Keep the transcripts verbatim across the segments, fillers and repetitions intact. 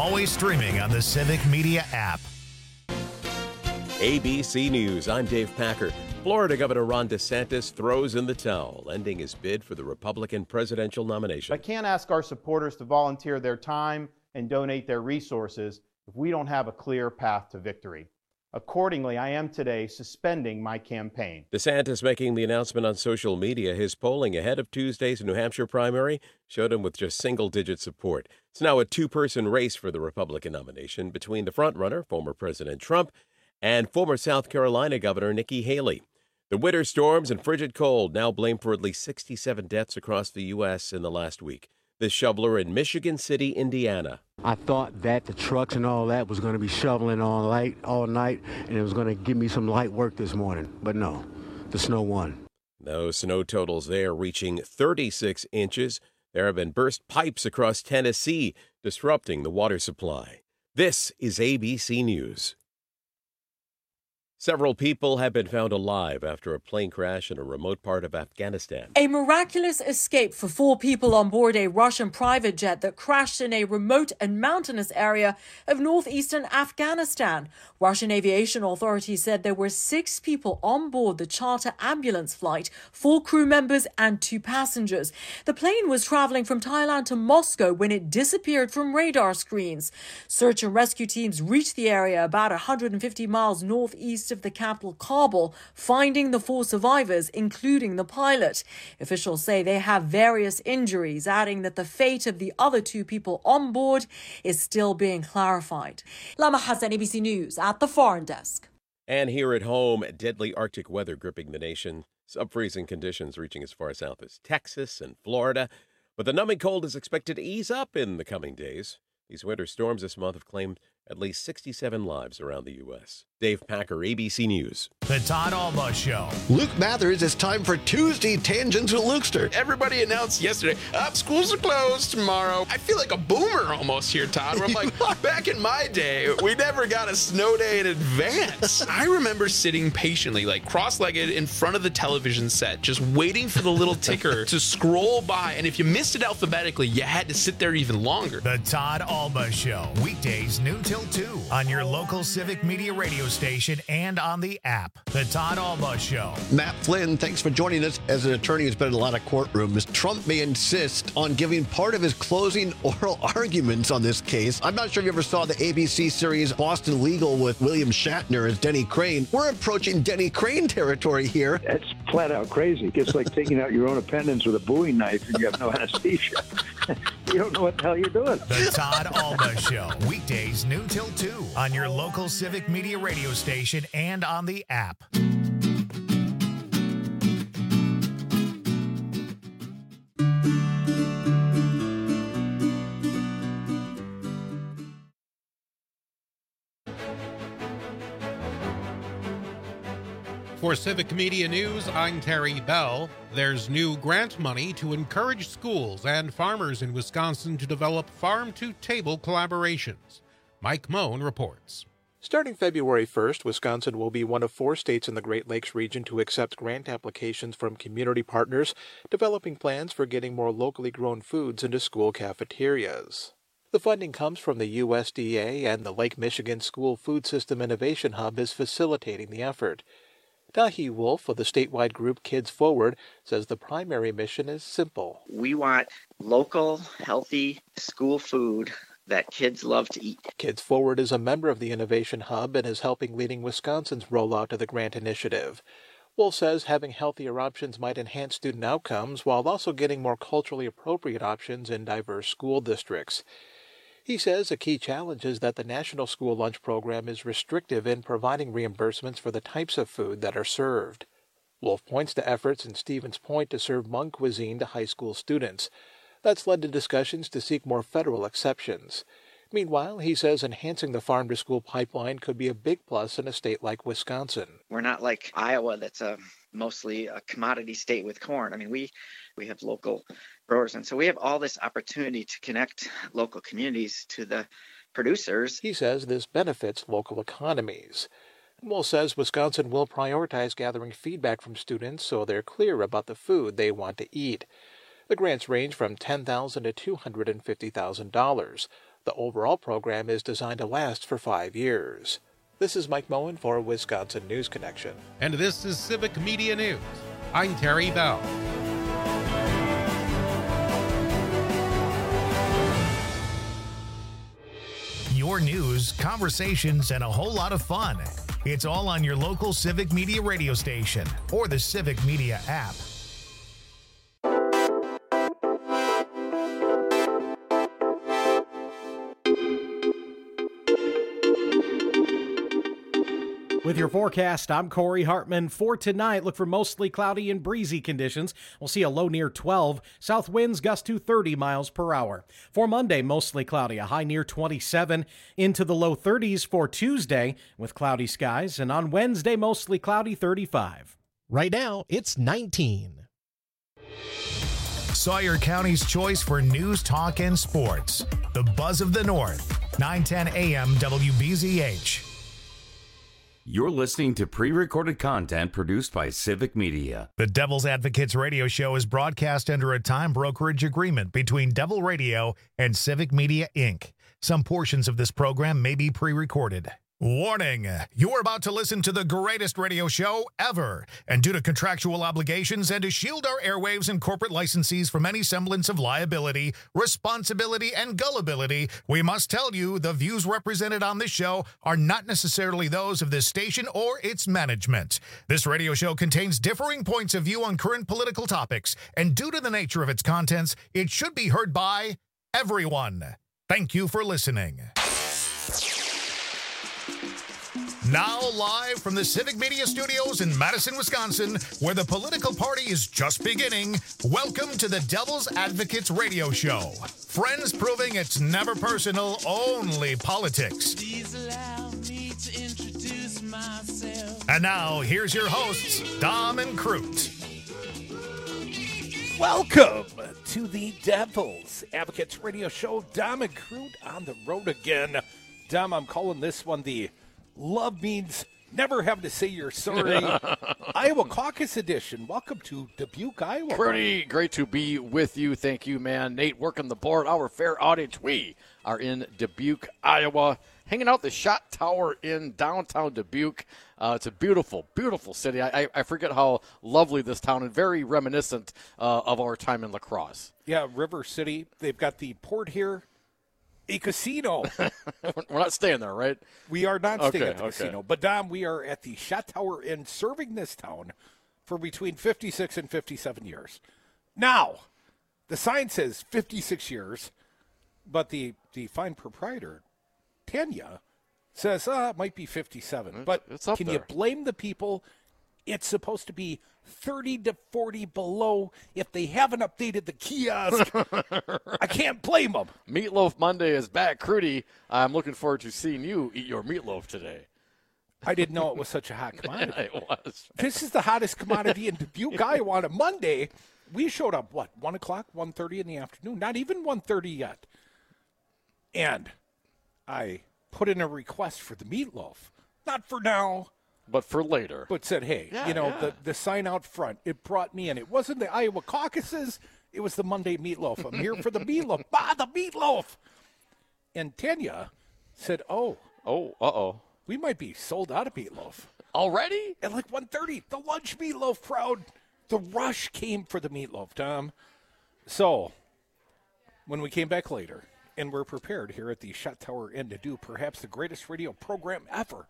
always streaming on the Civic Media app. A B C News, I'm Dave Packer. Florida Governor Ron DeSantis throws in the towel, ending his bid for the Republican presidential nomination. I can't ask our supporters to volunteer their time and donate their resources if we don't have a clear path to victory. Accordingly, I am today suspending my campaign. DeSantis making the announcement on social media. His polling ahead of Tuesday's New Hampshire primary showed him with just single-digit support. It's now a two-person race for the Republican nomination between the frontrunner, former President Trump, and former South Carolina Governor Nikki Haley. The winter storms and frigid cold now blamed for at least sixty-seven deaths across the U S in the last week. This shoveler in Michigan City, Indiana. I thought that the trucks and all that was going to be shoveling all night, all night, and it was going to give me some light work this morning. But no, the snow won. Those snow totals there reaching thirty-six inches. There have been burst pipes across Tennessee, disrupting the water supply. This is A B C News. Several people have been found alive after a plane crash in a remote part of Afghanistan. A miraculous escape for four people on board a Russian private jet that crashed in a remote and mountainous area of northeastern Afghanistan. Russian aviation authorities said there were six people on board the charter ambulance flight, four crew members and two passengers. The plane was traveling from Thailand to Moscow when it disappeared from radar screens. Search and rescue teams reached the area about one hundred fifty miles northeast of the capital, Kabul, finding the four survivors, including the pilot. Officials say they have various injuries, adding that the fate of the other two people on board is still being clarified. Lama Hassan, A B C News, at the Foreign Desk. And here at home, deadly Arctic weather gripping the nation. Sub-freezing conditions reaching as far south as Texas and Florida. But the numbing cold is expected to ease up in the coming days. These winter storms this month have claimed at least sixty-seven lives around the U S. Dave Packer, A B C News. The Todd Alba Show. Luke Mathers, it's time for Tuesday Tangents with Lukester. Everybody announced yesterday, up, schools are closed tomorrow. I feel like a boomer almost here, Todd, where I'm like, back in my day, we never got a snow day in advance. I remember sitting patiently, like cross-legged in front of the television set, just waiting for the little ticker to scroll by. And if you missed it alphabetically, you had to sit there even longer. The Todd Alba Show. Weekdays noon till two on your local Civic Media radio station and on the app. The Todd Alba Show. Matt Flynn, thanks for joining us. As an attorney who's been in a lot of courtrooms, Trump may insist on giving part of his closing oral arguments on this case. I'm not sure if you ever saw the A B C series Boston Legal with William Shatner as Denny Crane. We're approaching Denny Crane territory here. That's flat out crazy. It's like taking out your own appendix with a Bowie knife and you have no anesthesia. You don't know what the hell you're doing. The Todd Alba Show. Weekdays noon till two on your local Civic Media radio station and on the app. For Civic Media News, I'm Terry Bell. There's new grant money to encourage schools and farmers in Wisconsin to develop farm-to-table collaborations. Mike Moan reports. Starting February first, Wisconsin will be one of four states in the Great Lakes region to accept grant applications from community partners, developing plans for getting more locally grown foods into school cafeterias. The funding comes from the U S D A, and the Lake Michigan School Food System Innovation Hub is facilitating the effort. Dahi Wolf of the statewide group Kids Forward says the primary mission is simple. We want local, healthy school food that kids love to eat. Kids Forward is a member of the Innovation Hub and is helping leading Wisconsin's rollout of the grant initiative. Wolf says having healthier options might enhance student outcomes while also getting more culturally appropriate options in diverse school districts. He says a key challenge is that the National School Lunch Program is restrictive in providing reimbursements for the types of food that are served. Wolf points to efforts in Stevens Point to serve Hmong cuisine to high school students. That's led to discussions to seek more federal exceptions. Meanwhile, he says enhancing the farm-to-school pipeline could be a big plus in a state like Wisconsin. We're not like Iowa that's a mostly a commodity state with corn. I mean, we, we have local growers, and so we have all this opportunity to connect local communities to the producers. He says this benefits local economies. Wolf says Wisconsin will prioritize gathering feedback from students so they're clear about the food they want to eat. The grants range from ten thousand dollars to two hundred fifty thousand dollars. The overall program is designed to last for five years. This is Mike Moen for Wisconsin News Connection. And this is Civic Media News. I'm Terry Bell. Your news, conversations, and a whole lot of fun. It's all on your local Civic Media radio station or the Civic Media app. With your forecast, I'm Corey Hartman. For tonight, look for mostly cloudy and breezy conditions. We'll see a low near twelve. South winds gust to thirty miles per hour. For Monday, mostly cloudy, a high near twenty-seven. Into the low thirties for Tuesday with cloudy skies. And on Wednesday, mostly cloudy, thirty-five. Right now, it's nineteen. Sawyer County's choice for news, talk, and sports. The Buzz of the North. nine ten A M W B Z H. You're listening to pre-recorded content produced by Civic Media. The Devil's Advocates radio show is broadcast under a time brokerage agreement between Devil Radio and Civic Media, Incorporated. Some portions of this program may be pre-recorded. Warning, you're about to listen to the greatest radio show ever. And due to contractual obligations and to shield our airwaves and corporate licensees from any semblance of liability, responsibility, and gullibility, we must tell you the views represented on this show are not necessarily those of this station or its management. This radio show contains differing points of view on current political topics, and due to the nature of its contents, it should be heard by everyone. Thank you for listening. Now live from the Civic Media Studios in Madison, Wisconsin, where the political party is just beginning, welcome to the Devil's Advocates radio show. Friends proving it's never personal, only politics. Please allow me to introduce myself. And now, here's your hosts, Dom and Crute. Welcome to the Devil's Advocates radio show. Dom and Crute on the road again. Dom, I'm calling this one the Love Means Never Having to Say You're Sorry Iowa Caucus Edition. Welcome to Dubuque, Iowa. Pretty great to be with you. Thank you, man. Nate working the board. Our fair audience. We are in Dubuque, Iowa, hanging out the Shot Tower in downtown Dubuque. Uh, it's a beautiful, beautiful city. I, I forget how lovely this town and very reminiscent uh, of our time in La Crosse. Yeah, River City. They've got the port here. A casino. We're not staying there, right? We are not staying okay, at the okay. casino. But, Dom, we are at the Shot Tower Inn serving this town for between fifty-six and fifty-seven years. Now, the sign says fifty-six years, but the, the fine proprietor, Tanya, says, uh, it might be fifty-seven. But it's up can there. you blame the people? It's supposed to be thirty to forty below if they haven't updated the kiosk. I can't blame them. Meatloaf Monday is back. Crudy, I'm looking forward to seeing you eat your meatloaf today. I didn't know it was such a hot commodity. It was. This is the hottest commodity in Dubuque, Iowa. On a Monday, we showed up, what, one o'clock, one thirty in the afternoon? Not even one thirty yet. And I put in a request for the meatloaf. Not for now. But for later. But said, hey, Yeah, you know, yeah. the, the sign out front, it brought me in. It wasn't the Iowa caucuses. It was the Monday meatloaf. I'm here for the meatloaf. Ah, the meatloaf. And Tanya said, oh. Oh, uh-oh. We might be sold out of meatloaf. Already? At like one thirty, the lunch meatloaf crowd, the rush came for the meatloaf, Tom. So, when we came back later, and we're prepared here at the Shot Tower Inn to do perhaps the greatest radio program ever,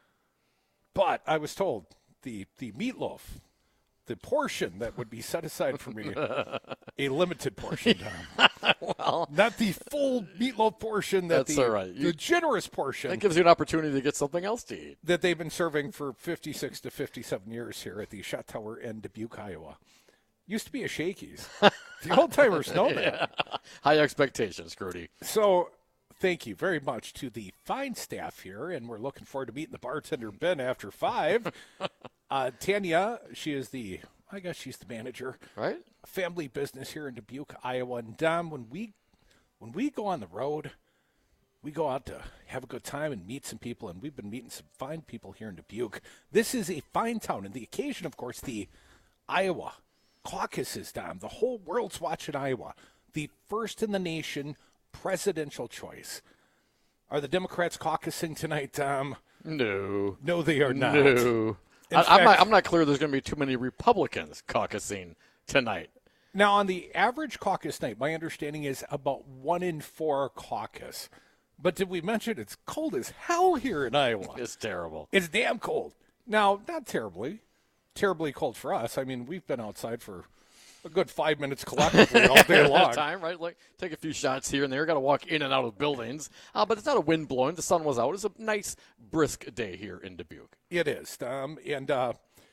but I was told the, the meatloaf, the portion that would be set aside for me, a limited portion, Tom. Well, not the full meatloaf portion, that that's the, all right. You, the generous portion. That gives you an opportunity to get something else to eat. That they've been serving for fifty-six to fifty-seven years here at the Shot Tower in Dubuque, Iowa. Used to be a Shakey's. The old-timers know that. Yeah. High expectations, Crudy. So, thank you very much to the fine staff here, and we're looking forward to meeting the bartender, Ben, after five. uh, Tanya, she is the, I guess she's the manager. Right. Family business here in Dubuque, Iowa. And, Dom, when we, when we go on the road, we go out to have a good time and meet some people, and we've been meeting some fine people here in Dubuque. This is a fine town, and the occasion, of course, the Iowa caucuses, Dom. The whole world's watching Iowa. The first in the nation presidential choice. Are the Democrats caucusing tonight, Tom? No. No, they are not. No. I, fact, I'm not. I'm not clear. There's going to be too many Republicans caucusing tonight. Now, on the average caucus night, my understanding is about one in four caucus. But did we mention it's cold as hell here in Iowa? It's terrible. It's damn cold. Now, not terribly. Terribly cold for us. I mean, we've been outside for a good five minutes collectively all day long. Time, right? Like, take a few shots here and there. Got to walk in and out of buildings. Uh, but it's not a wind blowing. The sun was out. It's a nice, brisk day here in Dubuque. It is. Um, and uh,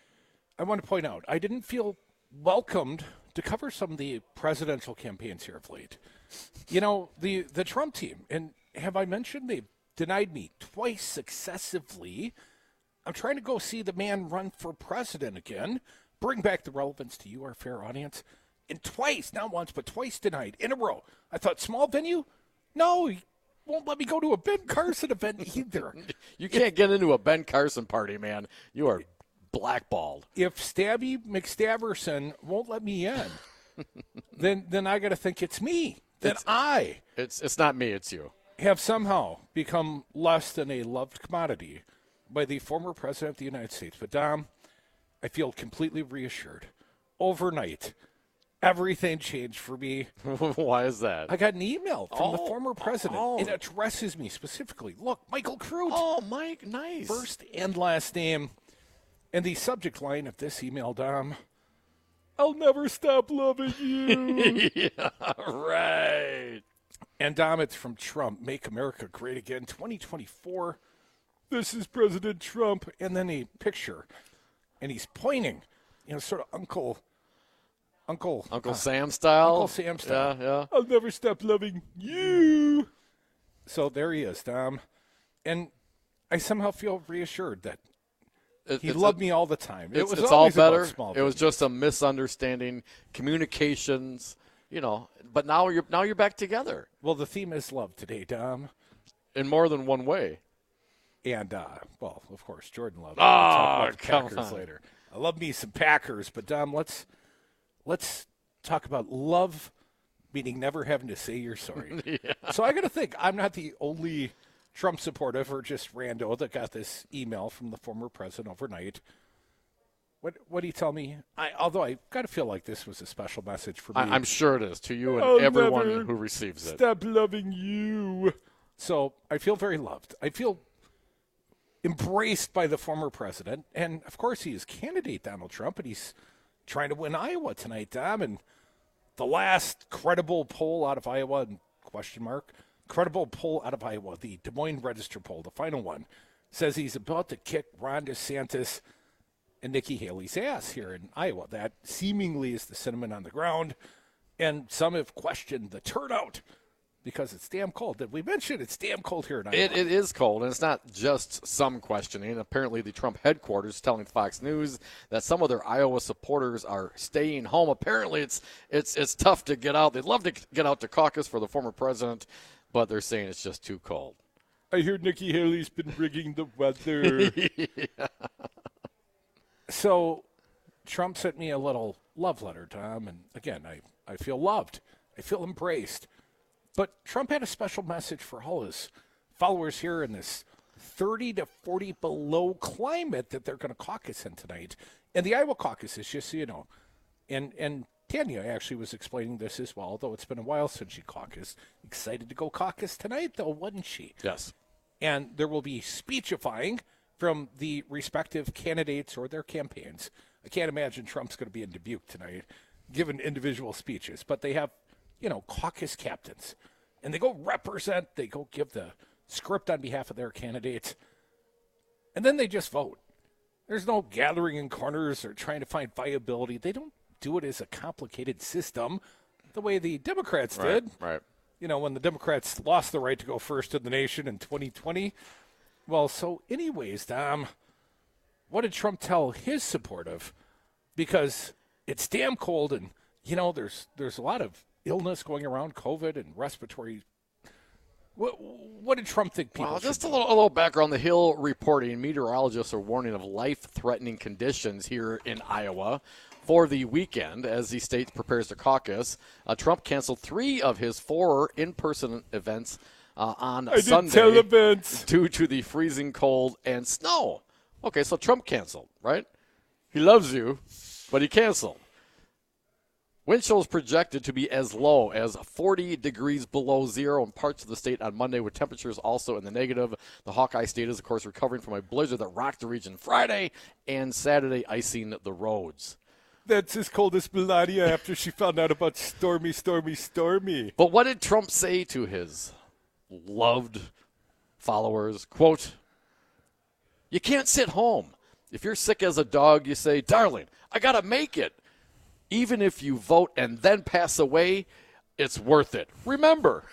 I want to point out, I didn't feel welcomed to cover some of the presidential campaigns here of late. You know, the, the Trump team, and have I mentioned they've denied me twice successively. I'm trying to go see the man run for president again. Bring back the relevance to you, our fair audience. And twice, not once, but twice denied in a row. I thought, small venue? No, he won't let me go to a Ben Carson event either. You can't get into a Ben Carson party, man. You are blackballed. If Stabby McStaverson won't let me in, then then I got to think it's me. Then It's- I It's it's not me. It's you. have somehow become less than a loved commodity by the former president of the United States. But, Dom, I feel completely reassured. Overnight, everything changed for me. Why is that? I got an email from the Oh, former president. oh. It addresses me specifically. Look, Michael Crute. Oh, Mike, nice. First and last name. And the subject line of this email, Dom, I'll never stop loving you. Yeah, right. And, Dom, it's from Trump. Make America Great Again, twenty twenty-four. This is President Trump. And then a picture. And he's pointing, you know, sort of Uncle, Uncle. Uncle uh, Sam style. Uncle Sam style. Yeah, yeah. I'll never stop loving you. So there he is, Dom. And I somehow feel reassured that It- he it's loved a- me all the time. It It's, was it's all always about better. small It was things. just a misunderstanding, communications, you know. But now you're now you're back together Well, the theme is love today, Dom. in more than one way. And, uh, well, of course, Jordan loved it. Oh, We'll talk about the come Packers on. later. I love me some Packers, but, Dom, let's let's talk about love, meaning never having to say you're sorry. Yeah. So I got to think, I'm not the only Trump supportive or just rando that got this email from the former president overnight. What what do you tell me? I, although I got to feel like this was a special message for me. I, I'm sure it is to you and I'll everyone never who receives it. Stop loving you. So I feel very loved. I feel embraced by the former president. And, of course, he is candidate Donald Trump, and he's trying to win Iowa tonight, Dom. And the last credible poll out of Iowa, question mark, credible poll out of Iowa, the Des Moines Register poll, the final one, says he's about to kick Ron DeSantis and Nikki Haley's ass here in Iowa. That seemingly is the sentiment on the ground. And some have questioned the turnout because it's damn cold. Did we mention it's damn cold here in Iowa? It, it is cold, and it's not just some questioning. Apparently, the Trump headquarters telling Fox News that some of their Iowa supporters are staying home. Apparently, it's it's it's tough to get out. They'd love to get out to caucus for the former president, but they're saying it's just too cold. I hear Nikki Haley's been rigging the weather. Yeah. So Trump sent me a little love letter, Tom, and again, I, I feel loved. I feel embraced. But Trump had a special message for all his followers here in this thirty to forty below climate that they're going to caucus in tonight. And the Iowa caucus is, just so you know, and, and Tanya actually was explaining this as well, though it's been a while since she caucused. Excited to go caucus tonight, though, wasn't she? Yes. And there will be speechifying from the respective candidates or their campaigns. I can't imagine Trump's going to be in Dubuque tonight giving individual speeches, but they have, you know, caucus captains. And they go represent, they go give the script on behalf of their candidates, and then they just vote. There's no gathering in corners or trying to find viability. They don't do it as a complicated system the way the Democrats Right, did. right. You know, when the Democrats lost the right to go first in the nation in twenty twenty. Well, so anyways, Dom, what did Trump tell his supportive? Because it's damn cold, and, you know, there's there's a lot of illness going around, COVID and respiratory. What, what did Trump think people Well, should just a do? little, a little background. The Hill reporting meteorologists are warning of life-threatening conditions here in Iowa for the weekend as the state prepares to caucus. Uh, Trump canceled three of his four in-person events uh, on I Sunday did tell events. due to the freezing cold and snow. Okay, so Trump canceled, right? He loves you, but he canceled. Wind chills projected to be as low as forty degrees below zero in parts of the state on Monday, with temperatures also in the negative. The Hawkeye State is, of course, recovering from a blizzard that rocked the region Friday and Saturday, icing the roads. That's as cold as Melania after she found out about Stormy, Stormy, Stormy. But what did Trump say to his loved followers? Quote, "You can't sit home. If you're sick as a dog, you say, 'Darling, I got to make it.' Even if you vote and then pass away, it's worth it. Remember."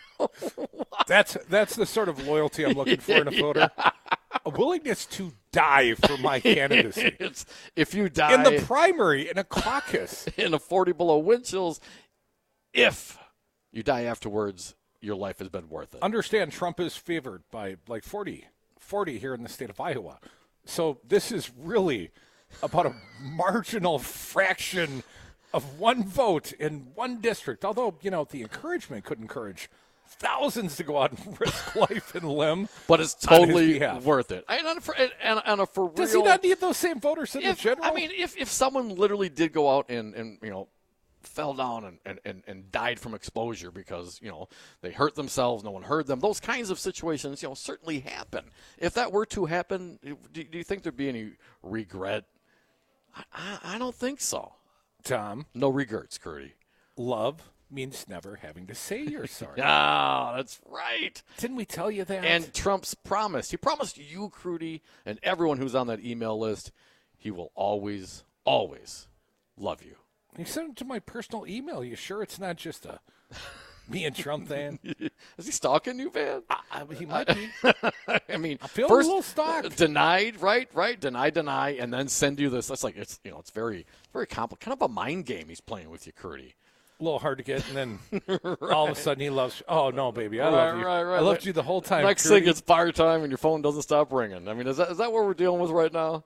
that's that's the sort of loyalty I'm looking for in a voter. Yeah. A willingness to die for my candidacy. It's, if you die in the primary, in a caucus, in a forty below wind chills, if you die afterwards, your life has been worth it. Understand, Trump is favored by like forty, forty here in the state of Iowa. So this is really about a marginal fraction of one vote in one district. Although, you know, the encouragement could encourage thousands to go out and risk life and limb. But it's totally worth it. And on, for, and, and on for real, does he not need those same voters in if, the general? I mean, if, if someone literally did go out and, and you know, fell down and, and, and, and died from exposure because, you know, they hurt themselves, no one heard them, those kinds of situations, you know, certainly happen. If that were to happen, do, do you think there'd be any regret? I, I, I don't think so. Tom. No regrets, Curdy. Love means never having to say you're sorry. Ah, that's right. Didn't we tell you that? And Trump's promised. He promised you, Crudy, and everyone who's on that email list, he will always, always love you. You sent it to my personal email. You sure it's not just a me and Trump thing? Is he stalking you, Van? Uh, he might be. I mean, I feel first, a little stalked. Denied, right, right, deny, deny, and then send you this. That's like, it's, you know, it's very, very complicated. Kind of a mind game he's playing with you, Curdy. A little hard to get, and then right. all of a sudden he loves. Oh no, baby, I right, love you. Right, right. I loved you the whole time. Next Curdy. thing, it's fire time, and your phone doesn't stop ringing. I mean, is that is that what we're dealing with right now?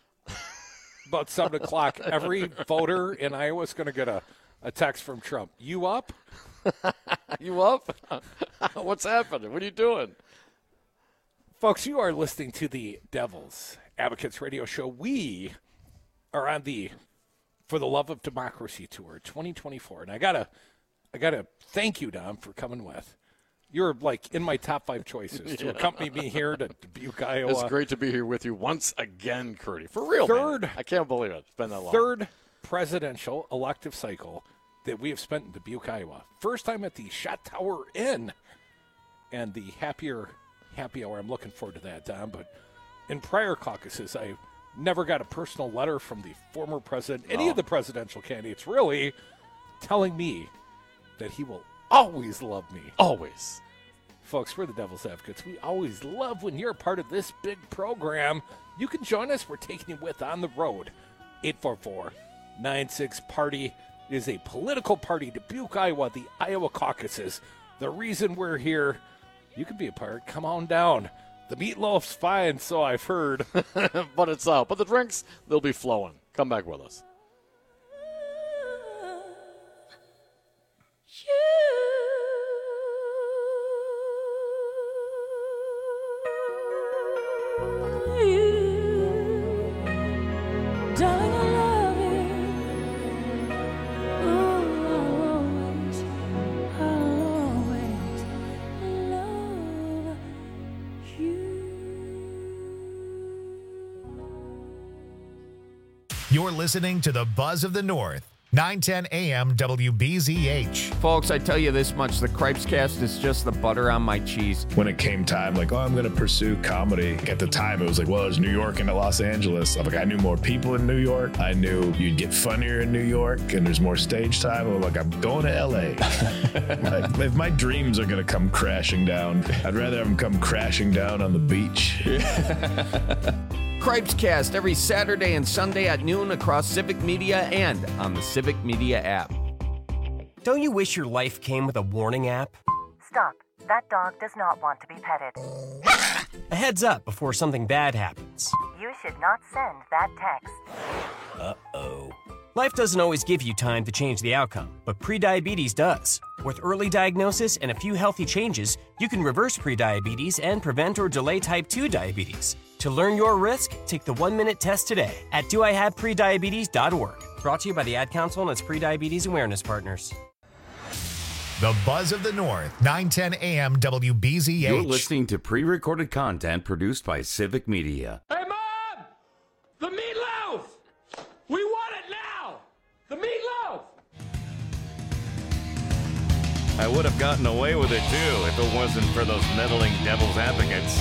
About seven o'clock, every voter in Iowa is going to get a, a text from Trump. You up? You up? What's happening? What are you doing? Folks, you are listening to the Devil's Advocates Radio Show. We are on the For the Love of Democracy Tour twenty twenty-four. And I got to I gotta thank you, Dom, for coming with. You're like in my top five choices to yeah. accompany me here to Dubuque, Iowa. It's great to be here with you once again, Curdy. For real, Third, man. I can't believe it. It's been that long. Third presidential elective cycle that we have spent in Dubuque, Iowa. First time at the Shot Tower Inn. And the happier happy hour, I'm looking forward to that, Dom. But in prior caucuses, I never got a personal letter from the former president, any oh. of the presidential candidates, really, telling me that he will always love me. Always. Folks, we're the Devil's Advocates. We always love when you're a part of this big program. You can join us. We're taking you with on the road. eight four four, nine six, party. It is a political party. Dubuque, Iowa, the Iowa caucuses. The reason we're here, you can be a part. Come on down. The meatloaf's fine, so I've heard. But it's out. But the drinks, they'll be flowing. Come back with us. You're listening to the Buzz of the North, nine ten A M W B Z H. Folks, I tell you this much, the Cripes Cast is just the butter on my cheese. When it came time, like, oh, I'm going to pursue comedy. At the time, it was like, well, it's New York and Los Angeles. I'm like, I knew more people in New York. I knew you'd get funnier in New York, and there's more stage time. I'm like, I'm going to L A. Like, if my dreams are going to come crashing down, I'd rather have them come crashing down on the beach. Cripes Cast every Saturday and Sunday at noon across Civic Media and on the Civic Media app. Don't you wish your life came with a warning app? Stop. That dog does not want to be petted. A heads up before something bad happens. You should not send that text. Uh-oh. Life doesn't always give you time to change the outcome, but prediabetes does. With early diagnosis and a few healthy changes, you can reverse prediabetes and prevent or delay type two diabetes. To learn your risk, take the one-minute test today at do I have prediabetes dot org. Brought to you by the Ad Council and its prediabetes awareness partners. The Buzz of the North, nine ten A M W B Z H. You're listening to pre-recorded content produced by Civic Media. Hey, Mom! The meatloaf! We want it now! The meatloaf! I would have gotten away with it, too, if it wasn't for those meddling devil's advocates.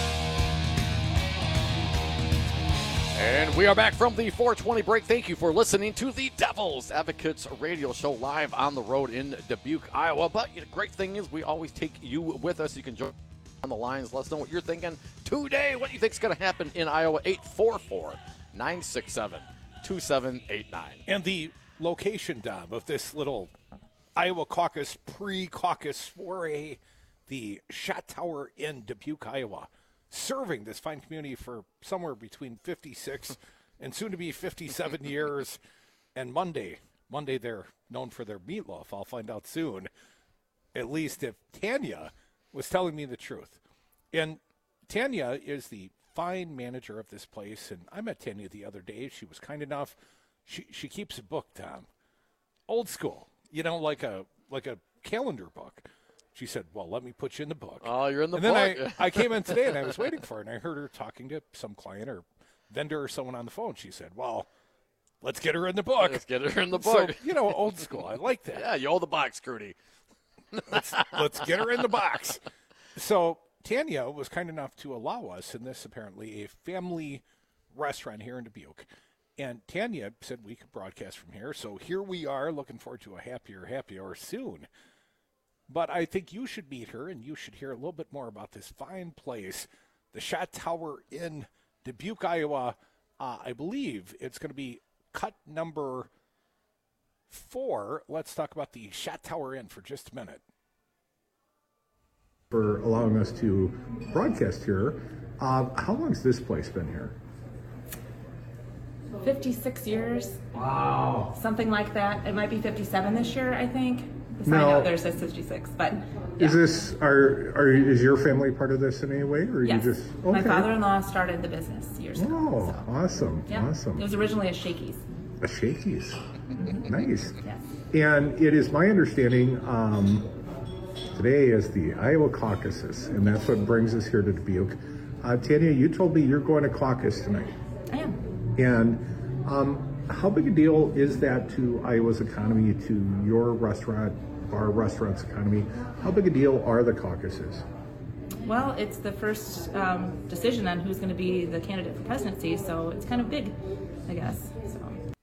And we are back from the four twenty break. Thank you for listening to the Devil's Advocates radio show live on the road in Dubuque, Iowa. But the great thing is we always take you with us. You can join on the lines. Let us know what you're thinking today. What do you think is going to happen in Iowa? eight four four, nine six seven, two seven eight nine. And the location, Dom, of this little Iowa caucus, pre-caucus soiree, the Shot Tower in Dubuque, Iowa, serving this fine community for somewhere between fifty-six and soon to be fifty-seven years. And Monday, Monday they're known for their meatloaf. I'll find out soon, at least if Tanya was telling me the truth. And Tanya is the fine manager of this place. And I met Tanya the other day. She was kind enough. She she keeps a book, Tom. Old school, you know, like a like a calendar book. She said, well, let me put you in the book. Oh, you're in the and book. And then I, I came in today, and I was waiting for her, and I heard her talking to some client or vendor or someone on the phone. She said, well, let's get her in the book. Let's get her in the book. So, you know, old school. I like that. Yeah, you owe the box, Crudy. let's, let's get her in the box. So Tanya was kind enough to allow us in this, apparently, a family restaurant here in Dubuque. And Tanya said we could broadcast from here. So here we are, looking forward to a happier, happy hour soon. But I think you should meet her, and you should hear a little bit more about this fine place, the Shot Tower in Dubuque, Iowa. Uh, I believe it's going to be cut number four. Let's talk about the Shot Tower Inn for just a minute. For allowing us to broadcast here. Uh, how long has this place been here? fifty-six years. Wow. Something like that. It might be fifty-seven this year, I think. The sign Now- out there says fifty-six, but yeah. Is this are are is your family part of this in any way, or Yes. you just My okay. father-in-law started the business years ago. Oh, awesome, Yeah. awesome. It was originally a Shakey's. A Shakey's, nice. Yes. And it is my understanding um, today is the Iowa caucuses, and that's what brings us here to Dubuque. Uh, Tanya, you told me you're going to caucus tonight. I am. And um, how big a deal is that to Iowa's economy, to your restaurant, our restaurant's economy? How big a deal are the caucuses? Well, it's the first um, decision on who's going to be the candidate for presidency, so it's kind of big, I guess. So.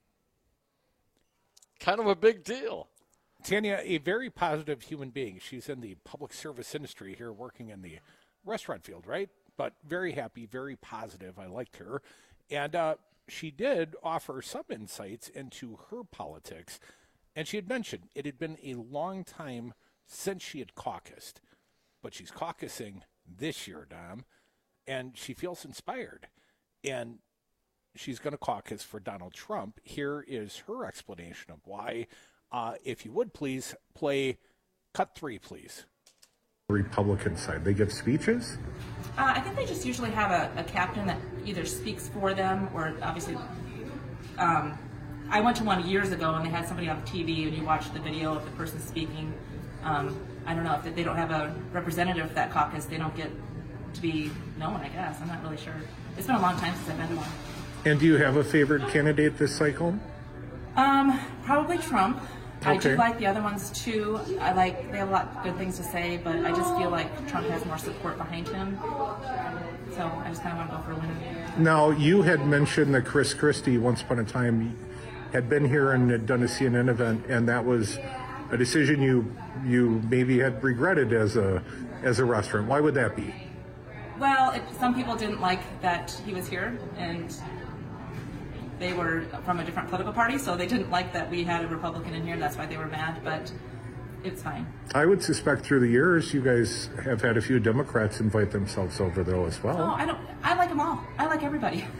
Kind of a big deal. Tanya, a very positive human being. She's in the public service industry here, working in the restaurant field, right? But very happy, very positive. I liked her. And uh, she did offer some insights into her politics. And she had mentioned it had been a long time since she had caucused. But she's caucusing this year, Dom. And she feels inspired. And she's going to caucus for Donald Trump. Here is her explanation of why. Uh, if you would please play cut three, please. Republican side, they give speeches? Uh, I think they just usually have a, a captain that either speaks for them or obviously. Um, I went to one years ago and they had somebody on T V and you watch the video of the person speaking. Um, I don't know if they don't have a representative for that caucus, they don't get to be known, I guess. I'm not really sure. It's been a long time since I've been to one. And do you have a favorite candidate this cycle? Um, probably Trump. I do Okay. like the other ones too. I like they have a lot of good things to say, but I just feel like Trump has more support behind him. So I just kind of want to go for a winner. Now, you had mentioned that Chris Christie, once upon a time, had been here and had done a C N N event, and that was a decision you you maybe had regretted as a as a restaurant. Why would that be? Well, it, some people didn't like that he was here, and they were from a different political party, so they didn't like that we had a Republican in here. That's why they were mad, but it's fine. I would suspect through the years you guys have had a few Democrats invite themselves over though as well. Oh, I don't. I like them all. I like everybody.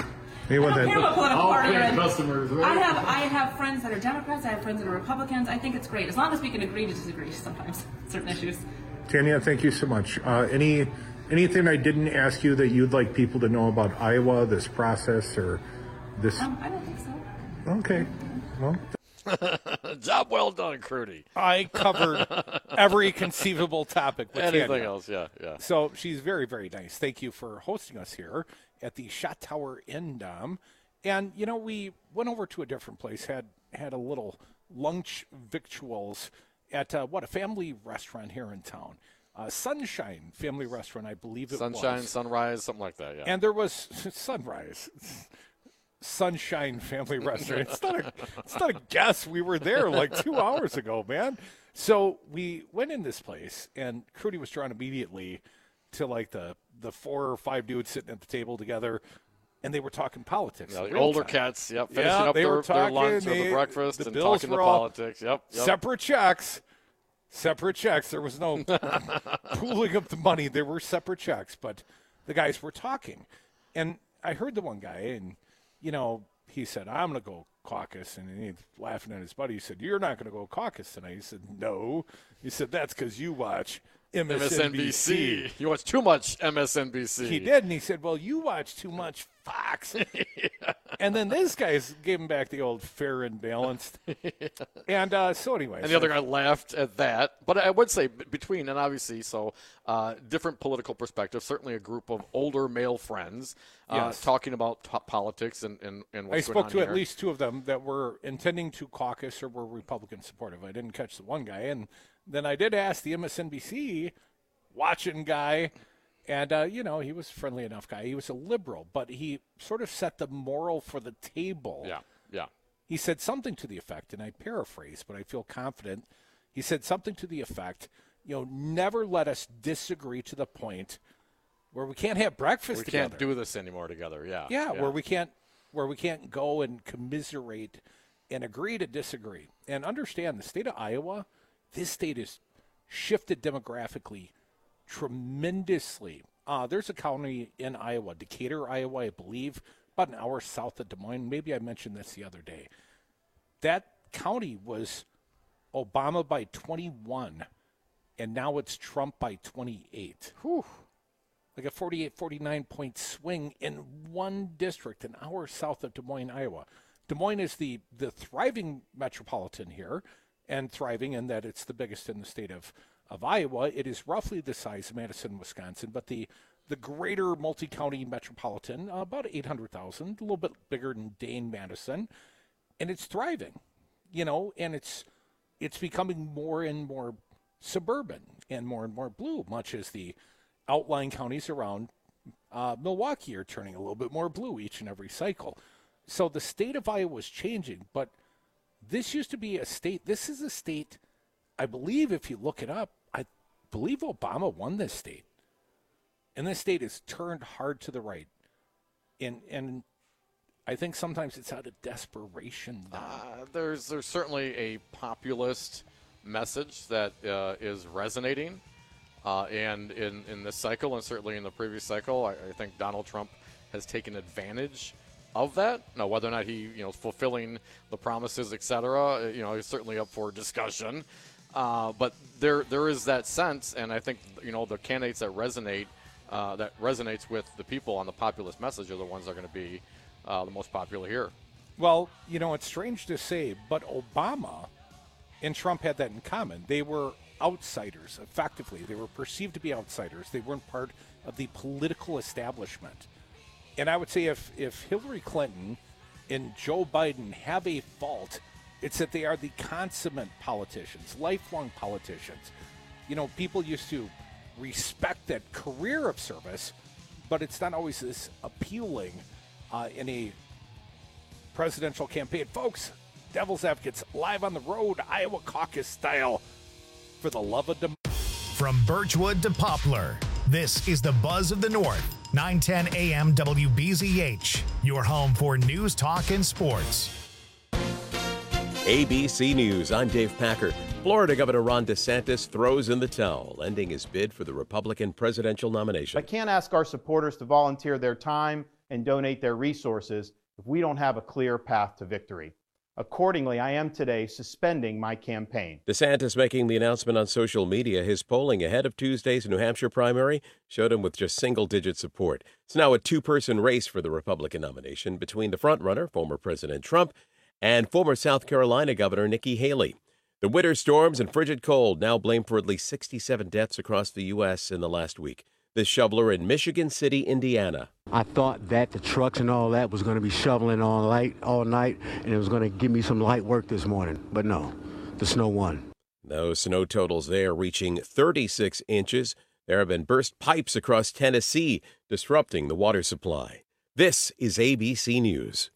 Anyone I don't that care what political all party you're paying in. customers, right? I have I have friends that are Democrats. I have friends that are Republicans. I think it's great as long as we can agree to disagree sometimes certain issues. Tanya, thank you so much. Uh, any anything I didn't ask you that you'd like people to know about Iowa, this process, or this? Um, I don't think so. Okay. Well. Job well done, Crudy. I covered every conceivable topic with Anything Tanya. else, yeah, yeah. So she's very, very nice. Thank you for hosting us here at the Shot Tower in Dom. And, you know, we went over to a different place, had had a little lunch victuals at, uh, what, a family restaurant here in town. Uh, Sunshine Family Restaurant, I believe it Sunshine, was. Sunrise, something like that, yeah. And there was Sunrise. Sunshine Family Restaurant. It's not a it's not a guess. We were there like two hours ago, man. So we went in this place, and Crudy was drawn immediately to like the the four or five dudes sitting at the table together, and they were talking politics. Yeah, in the real older time. cats, yep, finishing yeah, up they their, were talking, their lunch or they, the breakfast the and bills talking the were all politics. Yep, yep. Separate checks. Separate checks. There was no pooling up the money. There were separate checks, but the guys were talking. And I heard the one guy, and, you know, he said, I'm going to go caucus. And he's laughing at his buddy. He said, you're not going to go caucus tonight. He said, no. He said, that's because you watch M S N B C. M S N B C. You watch too much M S N B C. He did, and he said, well, you watch too much Fox. yeah. And then this guy's gave him back the old fair and balanced. yeah. And uh, so anyway. And so the other guy laughed at that. But I would say b- between, and obviously, so uh, different political perspectives, certainly a group of older male friends uh, Yes. talking about t- politics and, and, and what's I going spoke on to here. at least two of them that were intending to caucus or were Republican supportive. I didn't catch the one guy. And then I did ask the M S N B C watching guy, and, uh, you know, he was a friendly enough guy. He was a liberal, but he sort of set the moral for the table. Yeah, yeah. He said something to the effect, and I paraphrase, but I feel confident. He said something to the effect, you know, never let us disagree to the point where we can't have breakfast We together. can't do this anymore together, yeah. Yeah, where we can't where we can't go and commiserate and agree to disagree. And understand the state of Iowa, this state is shifted demographically tremendously. Uh, there's a county in Iowa, Decatur, Iowa, I believe, about an hour south of Des Moines. Maybe I mentioned this the other day. That county was Obama by twenty-one, and now it's Trump by twenty-eight. Whew. Like a forty-eight, forty-nine point swing in one district, an hour south of Des Moines, Iowa. Des Moines is the, the thriving metropolitan here, and thriving in that it's the biggest in the state of, of Iowa. It is roughly the size of Madison, Wisconsin, but the, the greater multi-county metropolitan, uh, about eight hundred thousand, a little bit bigger than Dane, Madison, and it's thriving, you know, and it's it's becoming more and more suburban and more and more blue, much as the outlying counties around uh, Milwaukee are turning a little bit more blue each and every cycle. So the state of Iowa is changing, but this used to be a state. This is a state, I believe, if you look it up, I believe Obama won this state. And this state is turned hard to the right. And and I think sometimes it's out of desperation. Uh, there's there's certainly a populist message that uh, is resonating. Uh, and in, in this cycle, and certainly in the previous cycle, I, I think Donald Trump has taken advantage of that. Now, whether or not he, you know, is fulfilling the promises, et cetera, you know, is certainly up for discussion. Uh, but there there is that sense, and I think, you know, the candidates that resonate, uh, that resonates with the people on the populist message are the ones that are going to be uh, the most popular here. Well, you know, it's strange to say, but Obama and Trump had that in common. They were outsiders, effectively. They were perceived to be outsiders. They weren't part of the political establishment. And I would say if, if Hillary Clinton and Joe Biden have a fault, it's that they are the consummate politicians, lifelong politicians. You know, people used to respect that career of service, but it's not always this appealing uh, in a presidential campaign. Folks, Devil's Advocates live on the road, Iowa caucus style. For the love of dem- From Birchwood to Poplar, this is the Buzz of the North, nine ten A M W B Z H, your home for news, talk, and sports. A B C News, I'm Dave Packer. Florida Governor Ron DeSantis throws in the towel, ending his bid for the Republican presidential nomination. I can't ask our supporters to volunteer their time, and donate their resources if we don't have a clear path to victory. Accordingly, I am today suspending my campaign. DeSantis making the announcement on social media. His polling ahead of Tuesday's New Hampshire primary showed him with just single-digit support. It's now a two-person race for the Republican nomination between the frontrunner, former President Trump, and former South Carolina Governor Nikki Haley. The winter storms and frigid cold now blamed for at least sixty-seven deaths across the U S in the last week. This shoveler in Michigan City, Indiana. I thought that the trucks and all that was going to be shoveling all night, all night, and it was going to give me some light work this morning. But no, the snow won. Those snow totals there reaching thirty-six inches. There have been burst pipes across Tennessee, disrupting the water supply. This is A B C News.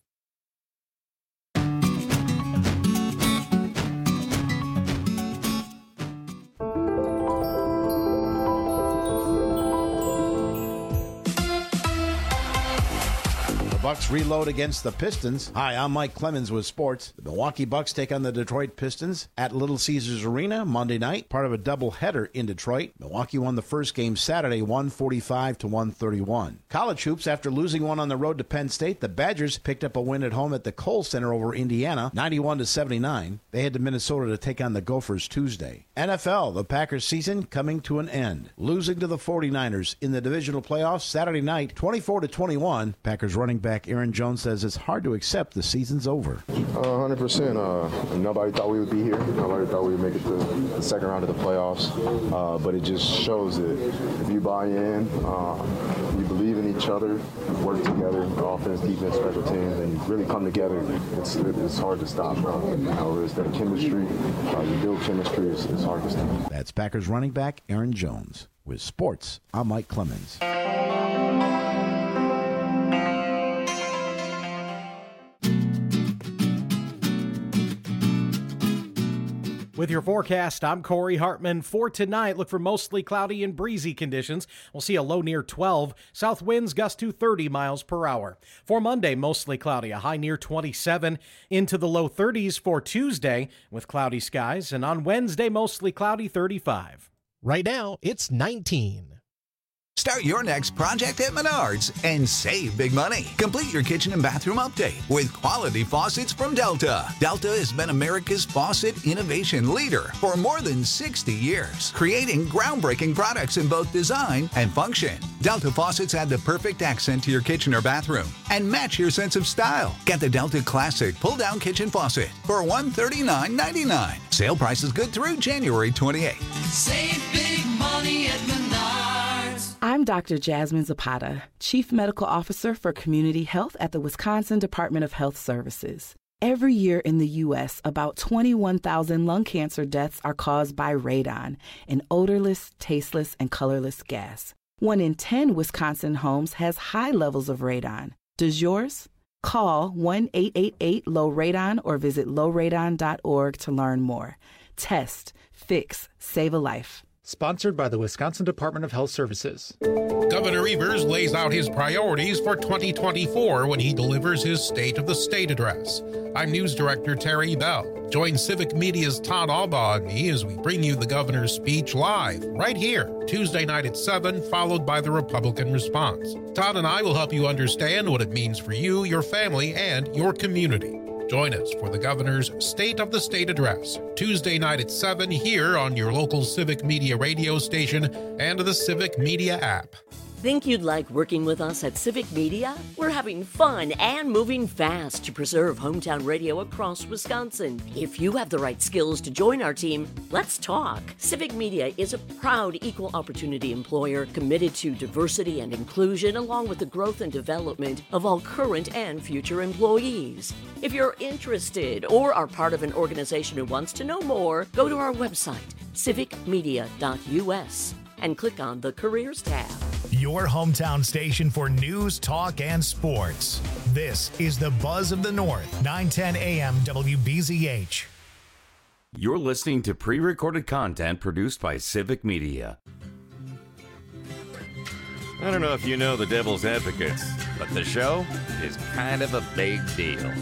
Bucks reload against the Pistons. Hi, I'm Mike Clemens with sports. The Milwaukee Bucks take on the Detroit Pistons at Little Caesars Arena Monday night, part of a doubleheader in Detroit. Milwaukee won the first game Saturday, one forty-five to one thirty-one. College hoops, after losing one on the road to Penn State, the Badgers picked up a win at home at the Kohl Center over Indiana, ninety-one to seventy-nine. They head to Minnesota to take on the Gophers Tuesday. N F L, the Packers season coming to an end, losing to the forty-niners in the divisional playoffs Saturday night, twenty-four to twenty-one. Packers running back Aaron Jones says it's hard to accept the season's over. Uh, one hundred percent. Uh, nobody thought we would be here. Nobody thought we would make it to the second round of the playoffs. Uh, but it just shows that if you buy in, uh, you believe in each other, work together, offense, defense, special teams, and you really come together, it's, it's hard to stop. Uh, you know, it's that chemistry. Uh, you build chemistry. It's, it's hard to stop. That's Packers running back Aaron Jones. With sports, I'm Mike Clemens. With your forecast, I'm Corey Hartman. For tonight, look for mostly cloudy and breezy conditions. We'll see a low near twelve. South winds gust to thirty miles per hour. For Monday, mostly cloudy, a high near twenty-seven. Into the low thirties for Tuesday with cloudy skies. And on Wednesday, mostly cloudy, thirty-five. Right now, it's nineteen. Start your next project at Menards and save big money. Complete your kitchen and bathroom update with quality faucets from Delta. Delta has been America's faucet innovation leader for more than sixty years, creating groundbreaking products in both design and function. Delta faucets add the perfect accent to your kitchen or bathroom and match your sense of style. Get the Delta Classic pull-down kitchen faucet for one hundred thirty-nine ninety-nine. Sale price is good through January twenty-eighth. Save big money at Menards. I'm Doctor Jasmine Zapata, Chief Medical Officer for Community Health at the Wisconsin Department of Health Services. Every year in the U S, about twenty-one thousand lung cancer deaths are caused by radon, an odorless, tasteless, and colorless gas. One in ten Wisconsin homes has high levels of radon. Does yours? Call one eight eight eight low radon or visit low radon dot org to learn more. Test, fix, save a life. Sponsored by the Wisconsin Department of Health Services. Governor Evers lays out his priorities for twenty twenty-four when he delivers his State of the State address. I'm News Director Terry Bell. Join Civic Media's Todd Albaugh and me as we bring you the governor's speech live, right here, Tuesday night at seven, followed by the Republican response. Todd and I will help you understand what it means for you, your family, and your community. Join us for the governor's State of the State address, Tuesday night at seven, here on your local Civic Media radio station and the Civic Media app. Think you'd like working with us at Civic Media? We're having fun and moving fast to preserve hometown radio across Wisconsin. If you have the right skills to join our team, let's talk. Civic Media is a proud equal opportunity employer committed to diversity and inclusion, along with the growth and development of all current and future employees. If you're interested or are part of an organization who wants to know more, go to our website, civic media dot u s, and click on the Careers tab. Your hometown station for news, talk, and sports. This is the Buzz of the North, nine ten a m W B Z H. You're listening to pre-recorded content produced by Civic Media. I don't know if you know the Devil's Advocates, but the show is kind of a big deal.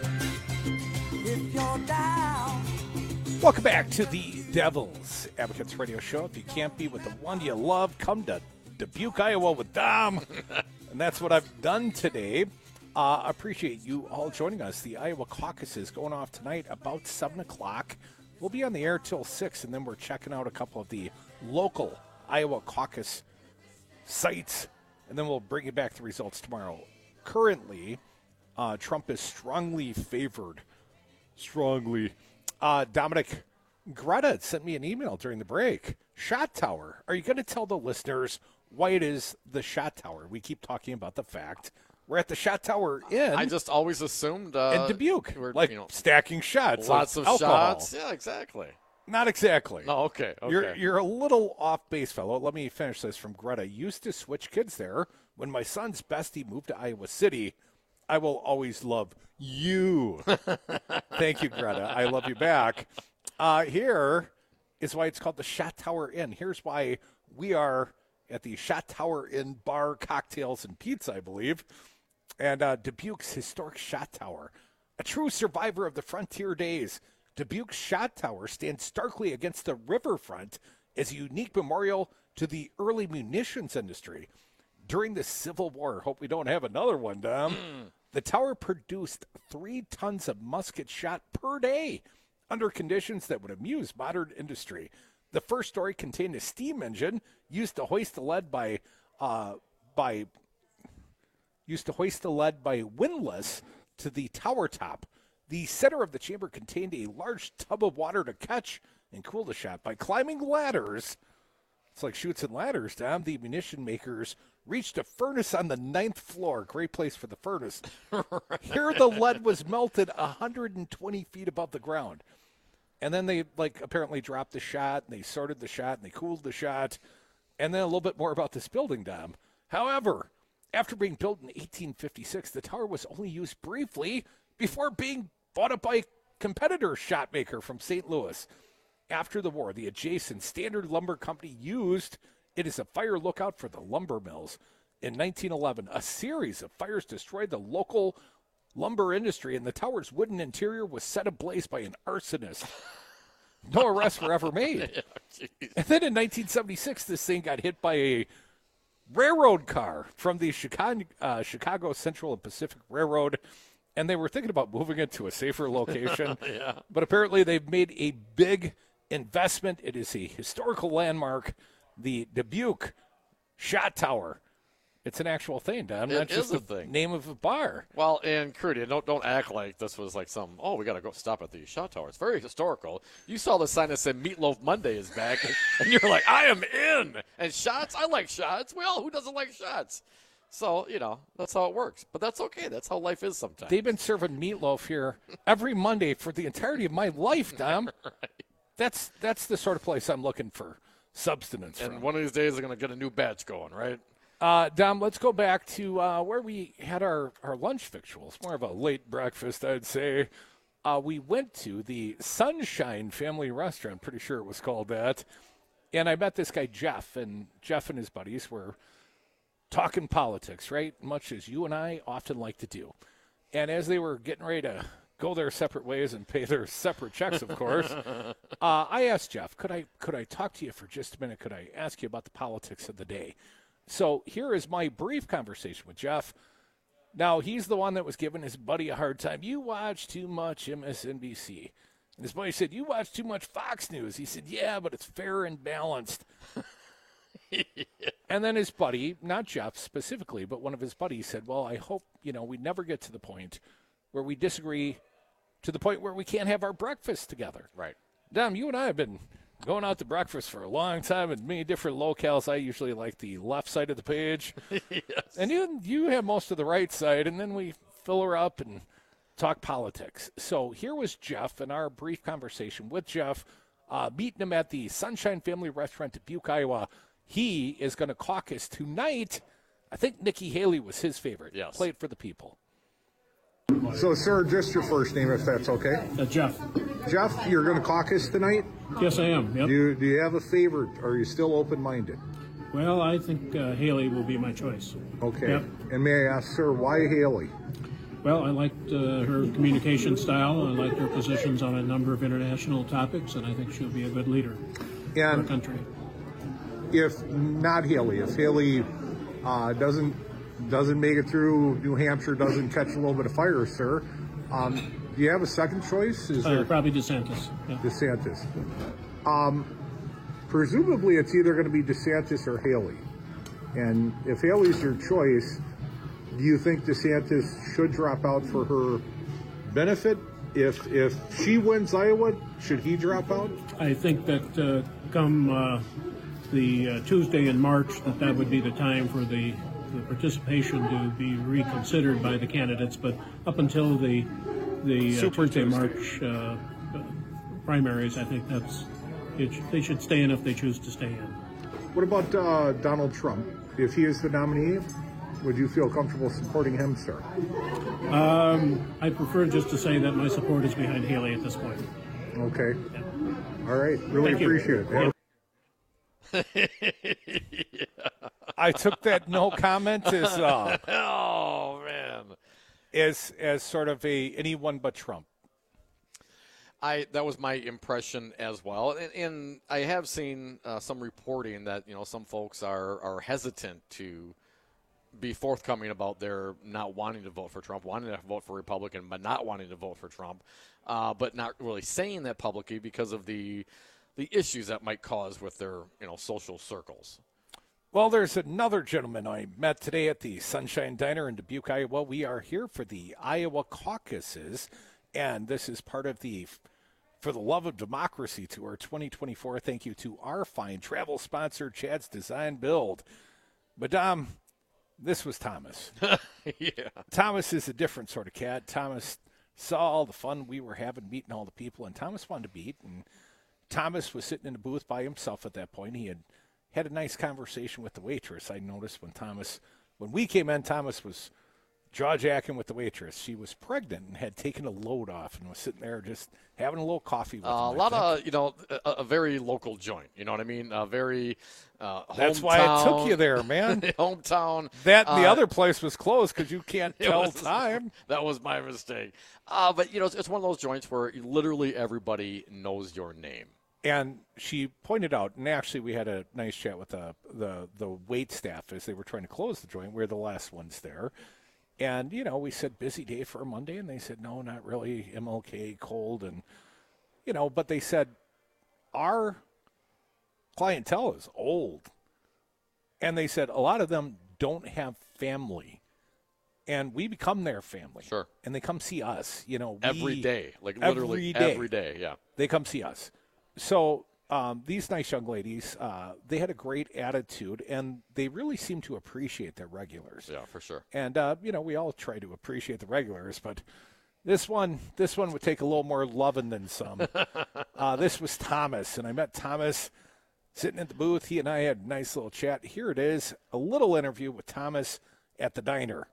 Welcome back to the Devil's Advocates radio show. If you can't be with the one you love, come to Dubuque, Iowa with Dom. And that's what I've done today. Uh, appreciate you all joining us. The Iowa caucus is going off tonight about seven o'clock. We'll be on the air till six, and then we're checking out a couple of the local Iowa caucus sites, and then we'll bring you back the results tomorrow. Currently, uh, Trump is strongly favored. Strongly. Uh, Dominic Greta sent me an email during the break. Shot Tower. Are you going to tell the listeners why it is the Shot Tower? We keep talking about the fact we're at the Shot Tower Inn. I just always assumed uh, in Dubuque, we're, like you know, stacking shots, lots like of alcohol. shots. Yeah, exactly. Not exactly. No, okay, okay. You're you're a little off base, fellow. Let me finish this from Greta. Used to switch kids there. When my son's bestie moved to Iowa City, I will always love you. Thank you, Greta. I love you back. Uh, here is why it's called the Shot Tower Inn. Here's why we are at the Shot Tower Inn bar, cocktails, and pizza, I believe. And uh, Dubuque's historic Shot Tower. A true survivor of the frontier days, Dubuque's Shot Tower stands starkly against the riverfront as a unique memorial to the early munitions industry. During the Civil War, hope we don't have another one, Dom, the tower produced three tons of musket shot per day under conditions that would amuse modern industry. The first story contained a steam engine used to hoist the lead by uh, by used to hoist the lead by windlass to the tower top. The center of the chamber contained a large tub of water to catch and cool the shot. By climbing ladders, it's like chutes and ladders, Dom, the munition makers reached a furnace on the ninth floor. Great place for the furnace. Here the lead was melted one hundred twenty feet above the ground. And then they, like, apparently dropped the shot, and they sorted the shot, and they cooled the shot. And then a little bit more about this building, Dom. However, after being built in eighteen fifty-six, the tower was only used briefly before being bought up by a competitor shot maker from Saint Louis. After the war, the adjacent Standard Lumber Company used it as a fire lookout for the lumber mills. In nineteen eleven, a series of fires destroyed the local lumber industry, and the tower's wooden interior was set ablaze by an arsonist. No arrests were ever made. Yeah, and then in nineteen seventy-six, this thing got hit by a railroad car from the Chicago, uh, Chicago Central and Pacific Railroad, and they were thinking about moving it to a safer location. Yeah. But apparently they've made a big investment. It is a historical landmark, the Dubuque Shot Tower. It's an actual thing, Don. It Not is just a the thing. name of a bar. Well, and Crudy, don't don't act like this was like some, oh, we got to go stop at the Shot Tower. It's very historical. You saw the sign that said Meatloaf Monday is back, and you're like, I am in. And shots, I like shots. Well, who doesn't like shots? So, you know, that's how it works. But that's okay. That's how life is sometimes. They've been serving meatloaf here every Monday for the entirety of my life, Dom. Right. That's that's the sort of place I'm looking for substance And from. one of these days they're going to get a new batch going, right? Uh, Dom, let's go back to uh, where we had our, our lunch victuals. More of a late breakfast, I'd say. Uh, we went to the Sunshine Family Restaurant. Pretty sure it was called that. And I met this guy, Jeff, and Jeff and his buddies were talking politics, right? Much as you and I often like to do. And as they were getting ready to go their separate ways and pay their separate checks, of course, uh, I asked Jeff, could I could I talk to you for just a minute? Could I ask you about the politics of the day? So here is my brief conversation with Jeff. Now, he's the one that was giving his buddy a hard time. You watch too much M S N B C. And his buddy said, you watch too much Fox News. He said, yeah, but it's fair and balanced. Yeah. And then his buddy, not Jeff specifically, but one of his buddies said, well, I hope, you know, we never get to the point where we disagree to the point where we can't have our breakfast together. Right. Dom, you and I have been going out to breakfast for a long time in many different locales. I usually like the left side of the page. Yes. And you, you have most of the right side, and then we fill her up and talk politics. So here was Jeff in our brief conversation with Jeff, uh, meeting him at the Sunshine Family Restaurant, Dubuque, Iowa. He is going to caucus tonight. I think Nikki Haley was his favorite. Yes. Play it for the people. So, sir, just your first name, if that's okay. Uh, Jeff. Jeff, you're going to caucus tonight? Yes, I am. Yep. Do you, do you have a favorite? Are you still open-minded? Well, I think uh, Haley will be my choice. Okay. Yep. And may I ask, sir, why Haley? Well, I liked uh, her communication style. I liked her positions on a number of international topics, and I think she'll be a good leader And for our country. If not Haley, if Haley uh, doesn't doesn't make it through New Hampshire, doesn't catch a little bit of fire, sir, um, do you have a second choice? Is Uh, there probably DeSantis. Yeah. DeSantis? Um, presumably, it's either going to be DeSantis or Haley. And if Haley's your choice, do you think DeSantis should drop out for her benefit? If if she wins Iowa, should he drop out? I think that uh, come uh, the uh, Tuesday in March, that that would be the time for the, the participation to be reconsidered by the candidates. But up until the the uh, Super Tuesday, Tuesday. March uh, uh, primaries, I think that's it. Sh- they should stay in if they choose to stay in. What about uh, Donald Trump? If he is the nominee, would you feel comfortable supporting him, sir? Um, I prefer just to say that my support is behind Haley at this point. Okay. All right. Really Thank you. appreciate it. Yeah. I took that no comment as uh, oh man, as as sort of a anyone but Trump. I that was my impression as well, and, and I have seen uh, some reporting that you know some folks are are hesitant to be forthcoming about their not wanting to vote for Trump, wanting to vote for Republican, but not wanting to vote for Trump, uh, but not really saying that publicly because of the the issues that might cause with their you know social circles. Well, there's another gentleman I met today at the Sunshine Diner in Dubuque, Iowa. We are here for the Iowa caucuses, and this is part of the For the Love of Democracy Tour twenty twenty-four. Thank you to our fine travel sponsor, Chad's Design Build. Madame, this was Thomas. Yeah. Thomas is a different sort of cat. Thomas saw all the fun we were having, meeting all the people, and Thomas wanted to beat. And Thomas was sitting in the booth by himself at that point. He had had a nice conversation with the waitress. I noticed when Thomas, when we came in, Thomas was jaw-jacking with the waitress. She was pregnant and had taken a load off and was sitting there just having a little coffee with Uh, a him, lot I think. of, you know, a, a very local joint. You know what I mean? A very uh, That's why I took you there, man. hometown. That and the uh, other place was closed because you can't it tell was- time. That was my mistake. Uh, but, you know, it's, it's one of those joints where literally everybody knows your name. And she pointed out, and actually we had a nice chat with the, the, the wait staff as they were trying to close the joint. We're the last ones there. And, you know, we said, busy day for a Monday. And they said, no, not really. M L K, cold. And, you know, but they said, our clientele is old. And they said, a lot of them don't have family. And we become their family. Sure. And they come see us, you know. Every we, day. Like literally every day. every day, yeah. They come see us. So um, these nice young ladies, uh, they had a great attitude, and they really seem to appreciate their regulars. Yeah, for sure. And, uh, you know, we all try to appreciate the regulars, but this one this one would take a little more loving than some. uh, this was Thomas, and I met Thomas sitting at the booth. He and I had a nice little chat. Here it is, a little interview with Thomas at the diner.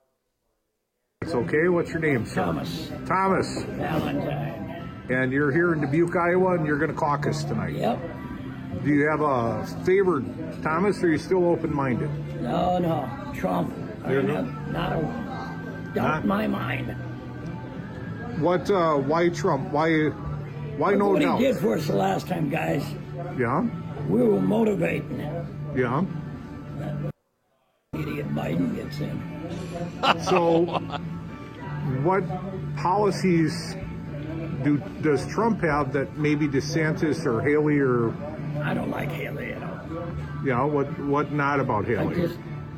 It's okay. What's your name, sir? Thomas. Thomas. Valentine. And you're here in Dubuque, Iowa, and you're going to caucus tonight. Yep. Do you have a favorite Thomas, or are you still open-minded? No, no. Trump. I You're have not a doubt Not- in my mind. What? Uh, why Trump? Why? Why Look no what doubt? he did for us the last time, guys. Yeah. We were motivating. Yeah. Idiot Biden gets in. So, what policies do does Trump have that maybe DeSantis or Haley or I don't like Haley at all. you know what what not about I Haley? just,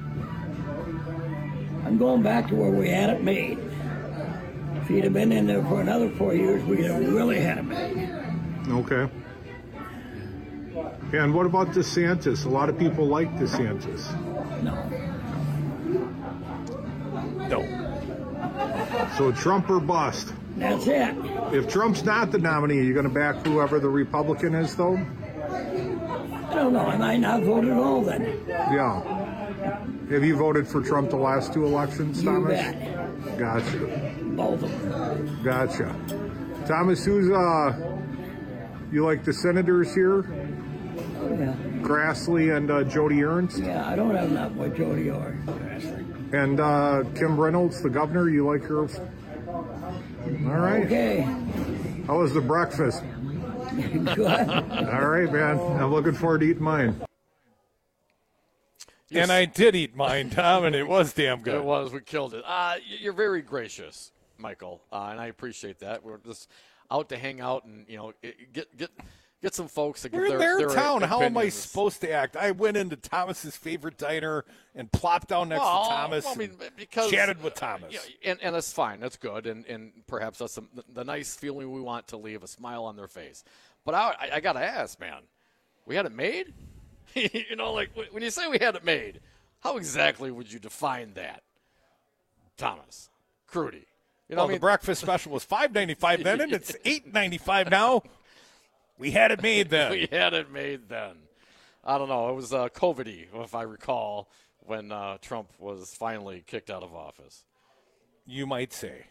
I'm going back to where we had it made. If he'd have been in there for another four years, we'd have really had it made. Okay. And what about DeSantis? A lot of people like DeSantis. No. No. So Trump or bust. That's it. If Trump's not the nominee, are you going to back whoever the Republican is, though? I don't know. I might not vote at all then. Yeah. Have you voted for Trump the last two elections, You Thomas? bet. Gotcha. Both of them. Gotcha. Thomas, who's, uh, you like the senators here? Oh, yeah. Grassley and uh, Jody Ernst? Yeah, I don't have enough with Jody or Grassley. And uh, Kim Reynolds, the governor, you like her? All right. Okay. How was the breakfast? Good. All right, man. I'm looking forward to eating mine. And I did eat mine, Tom, and it was damn good. It was. We killed it. Uh, you're very gracious, Michael, uh, and I appreciate that. We're just out to hang out and, you know, get get get some folks to give We're their, in their, their town. How am I opinions. supposed to act? I went into Thomas's favorite diner and plopped down next Well, to Thomas well, I mean, and because, chatted with Thomas. Uh, yeah, and, and that's fine. That's good. And, and perhaps that's some, the, the nice feeling we want to leave, a smile on their face. But I, I, I got to ask, man, we had it made? You know, like when you say we had it made, how exactly would you define that, Thomas, Crudy? You know, well, I mean, the breakfast special was five ninety-five then, and it's eight ninety-five now. We had it made then. We had it made then. I don't know. It was uh, COVID-y, if I recall, when uh, Trump was finally kicked out of office. You might say.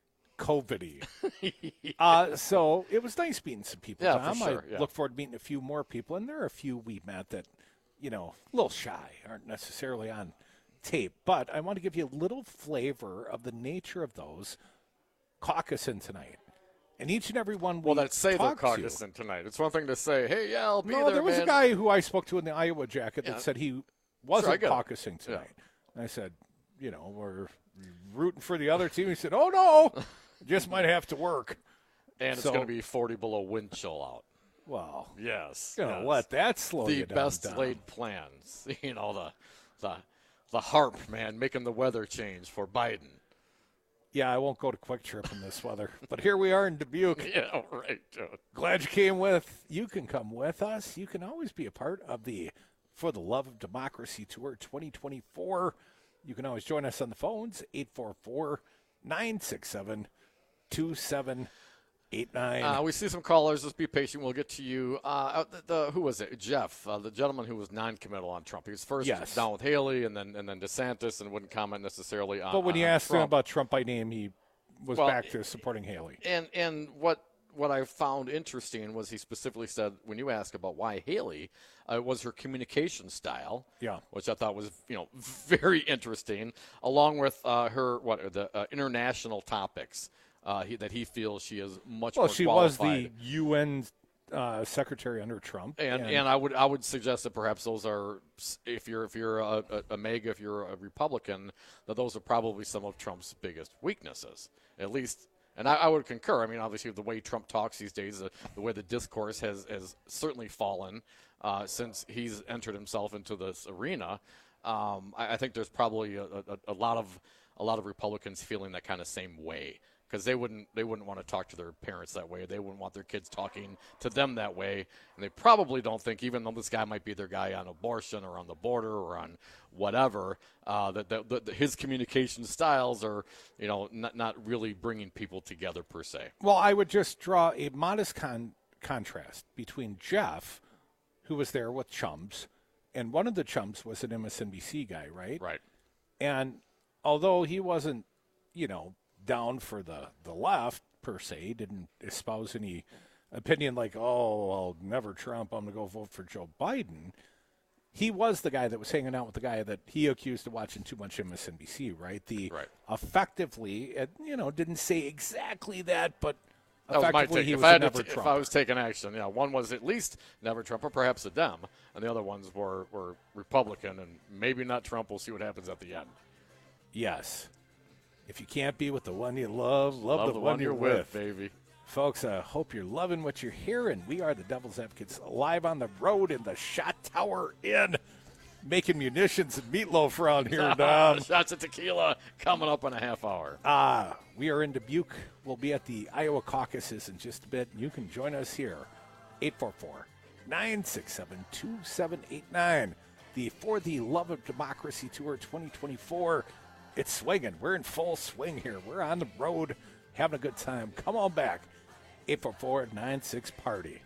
COVID-y. uh, so it was nice meeting some people, Yeah, Tom. for sure, I yeah. look forward to meeting a few more people, and there are a few we met that, you know, a little shy, aren't necessarily on tape. But I want to give you a little flavor of the nature of those caucusing tonight. And each and every one we Well, that's say they're talk to- caucusing tonight. It's one thing to say, hey, yeah, I'll be No, there, there was man. a guy who I spoke to in the Iowa jacket Yeah. that said he Sure, I wasn't get it. caucusing tonight. And I said, you know, we're rooting for the other team. He said, oh, no, just might have to work. And it's So- going to be forty below wind chill out. Well, Yes. gonna yes. let that slow the you down, best Tom. laid plans. You know, the, the, the harp, man, making the weather change for Biden. Yeah, I won't go to Quick Trip in this weather. But here we are in Dubuque. Yeah, right, dude. Glad you came with. You can come with us. You can always be a part of the For the Love of Democracy Tour twenty twenty-four. You can always join us on the phones, eight four four, nine six seven, two seven eight nine. Uh, we see some callers. Just be patient. We'll get to you. Uh, the, the, who was it? Jeff, uh, the gentleman who was non-committal on Trump. He was first Yes. down with Haley, and then and then DeSantis, and wouldn't comment necessarily on. But when on, you on asked him Trump. about Trump by name, he was Well, back to supporting Haley. And and what what I found interesting was he specifically said when you ask about why Haley, uh, was her communication style. Yeah. Which I thought was you know very interesting, along with uh, her what the uh, international topics uh, he, that he feels she is much Well, more she qualified. was the U N uh, secretary under Trump. And, and I would I would suggest that perhaps those are, if you're if you're a, a, a MAGA, if you're a Republican, that those are probably some of Trump's biggest weaknesses, at least. And I, I would concur. I mean, obviously, the way Trump talks these days, the, the way the discourse has, has certainly fallen uh, since he's entered himself into this arena. Um, I, I think there's probably a, a, a lot of a lot of Republicans feeling that kind of same way. Because they wouldn't, they wouldn't want to talk to their parents that way. They wouldn't want their kids talking to them that way. And they probably don't think, even though this guy might be their guy on abortion or on the border or on whatever, uh, that, that, that his communication styles are, you know, not, not really bringing people together per se. Well, I would just draw a modest con- contrast between Jeff, who was there with chums, and one of the chums was an M S N B C guy, right? Right. And although he wasn't, you know, down for the, the left, per se, didn't espouse any opinion like, oh, I'll never Trump, I'm going to go vote for Joe Biden. He was the guy that was hanging out with the guy that he accused of watching too much M S N B C, right? The Right. effectively, uh, you know, didn't say exactly that, but That was my effectively take. he If was I, a had to never t- if Trump. I was taking action, yeah, one was at least never Trump or perhaps a Dem, and the other ones were, were Republican and maybe not Trump. We'll see what happens at the end. Yes. If you can't be with the one you love, love, Love the, one, you're with. baby. Folks, I hope you're loving what you're hearing. We are the Devil's Advocates live on the road in the Shot Tower Inn, making munitions and meatloaf around here, Dom. Shots of tequila coming up in a half hour. Ah, we are in Dubuque. We'll be at the Iowa caucuses in just a bit. You can join us here, eight four four, nine six seven, two seven eight nine. The For the Love of Democracy Tour twenty twenty-four. It's swinging. We're in full swing here. We're on the road having a good time. Come on back. eight four four, nine six, party.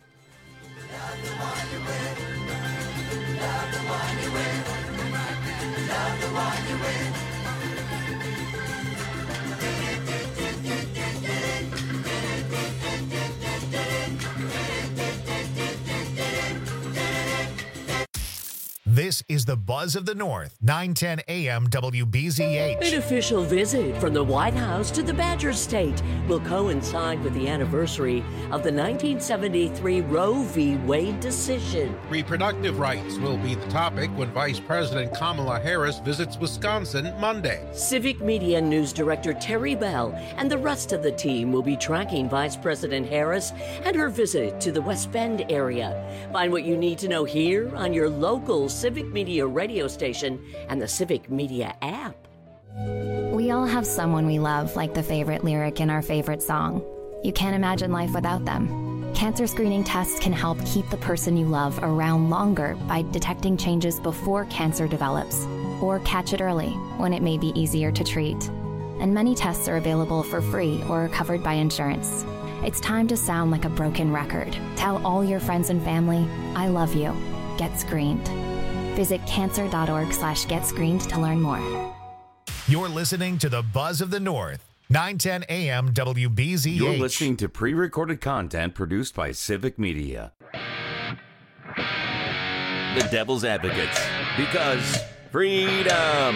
This This is the Buzz of the North, nine ten A M W B Z H. An official visit from the White House to the Badger State will coincide with the anniversary of the nineteen seventy-three Roe v. Wade decision. Reproductive rights will be the topic when Vice President Kamala Harris visits Wisconsin Monday. Civic Media News Director Terry Bell and the rest of the team will be tracking Vice President Harris and her visit to the West Bend area. Find what you need to know here on your local Civic Media radio station and the Civic Media app. We all have someone we love, like the favorite lyric in our favorite song. You can't imagine life without them. Cancer screening tests can help keep the person you love around longer by detecting changes before cancer develops, or catch it early when it may be easier to treat. And many tests are available for free or are covered by insurance. It's time to sound like a broken record. Tell all your friends and family, I love you. Get screened. Visit cancer.org slash get screened to learn more. You're listening to the Buzz of the North, nine ten A M W B Z H. You're listening to pre-recorded content produced by Civic Media. The Devil's Advocates, because freedom.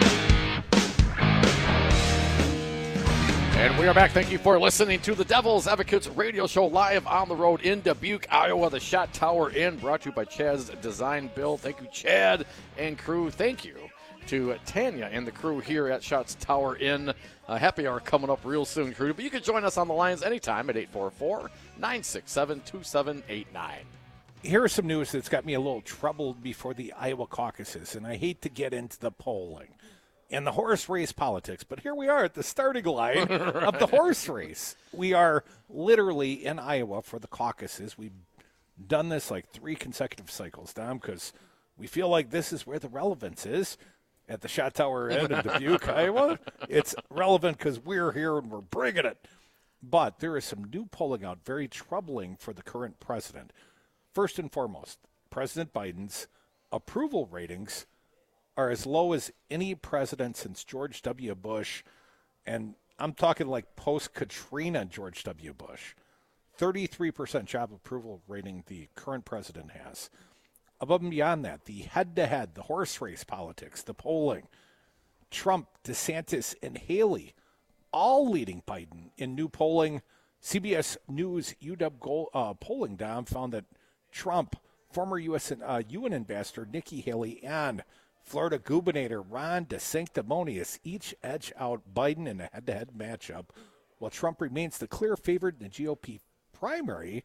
And we are back. Thank you for listening to the Devil's Advocates radio show live on the road in Dubuque, Iowa. The Shot Tower Inn, brought to you by Chad's Design Build. Thank you, Chad and crew. Thank you to Tanya and the crew here at Shots Tower Inn. Uh, happy hour coming up real soon, crew. But you can join us on the lines anytime at eight four four, nine six seven, two seven eight nine. Here is some news that's got me a little troubled before the Iowa caucuses, and I hate to get into the polling and the horse race politics, but here we are at the starting line of the horse race. We are literally in Iowa for the caucuses. We've done this like three consecutive cycles, Dom, because we feel like this is where the relevance is at the Shot Tower Inn in Dubuque, Iowa. It's relevant because we're here and we're bringing it. But there is some new polling out, very troubling for the current president. First and foremost, President Biden's approval ratings are as low as any president since George W. Bush, and I'm talking like post-Katrina George W. Bush. thirty-three percent job approval rating the current president has. Above and beyond that, the head-to-head, the horse race politics, the polling, Trump, DeSantis, and Haley, all leading Biden in new polling. C B S News U W goal, uh, polling, Dom, found that Trump, former U S Uh, U N ambassador Nikki Haley, and Florida Gubernator Ron DeSanctimonious each edge out Biden in a head-to-head matchup. While Trump remains the clear favorite in the G O P primary,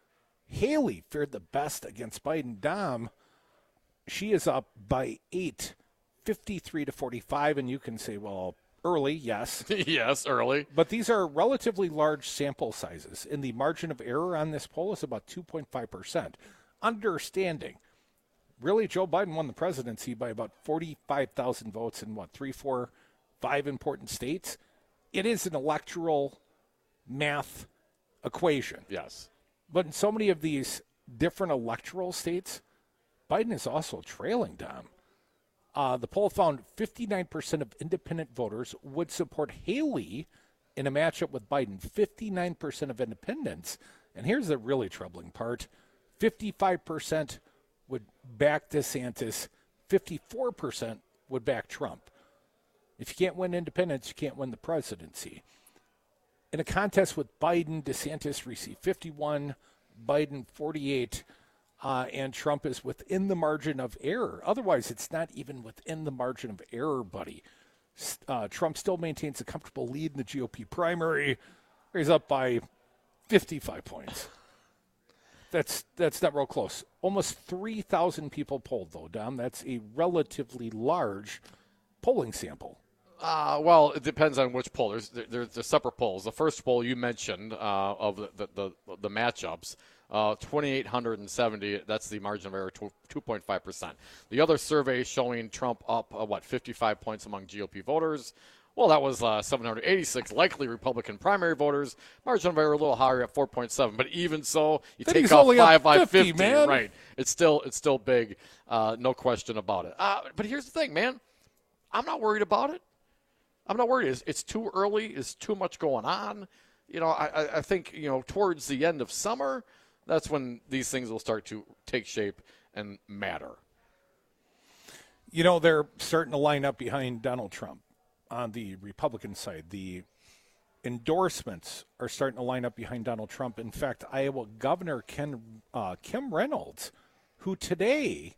Haley fared the best against Biden. Dom, she is up by eight, fifty-three to forty-five, and you can say, well, early, yes. Yes, early. But these are relatively large sample sizes, and the margin of error on this poll is about two point five percent. Understanding, really, Joe Biden won the presidency by about forty-five thousand votes in, what, three, four, five important states? It is an electoral math equation. Yes. But in so many of these different electoral states, Biden is also trailing, Dom. Uh, the poll found fifty-nine percent of independent voters would support Haley in a matchup with Biden. fifty-nine percent of independents. And here's the really troubling part. fifty-five percent would back DeSantis. fifty-four percent would back Trump. If you can't win independents, you can't win the presidency. In a contest with Biden, DeSantis received fifty-one, Biden forty-eight, uh, and Trump is within the margin of error. Otherwise, it's not even within the margin of error, buddy. Uh, Trump still maintains a comfortable lead in the G O P primary. He's up by fifty-five points. That's that's not real close. Almost three thousand people polled, though, Dom. That's a relatively large polling sample. Uh, well, it depends on which poll. There's, there's, there's separate polls. The first poll you mentioned uh, of the, the, the, the matchups, uh, two thousand eight hundred seventy, that's the margin of error, two point five percent. The other survey showing Trump up, uh, what, fifty-five points among G O P voters. Well, that was uh, seven hundred eighty-six likely Republican primary voters. Margin of error a little higher at four point seven. But even so, you then take off five by fifty, fifty, man. Right? It's still it's still big, uh, no question about it. Uh, but here's the thing, man. I'm not worried about it. I'm not worried. It's, it's too early. It's too much going on. You know, I, I think, you know, towards the end of summer, that's when these things will start to take shape and matter. You know, they're starting to line up behind Donald Trump on the Republican side. The endorsements are starting to line up behind Donald Trump. In fact, Iowa Governor Ken, uh, Kim Reynolds, who today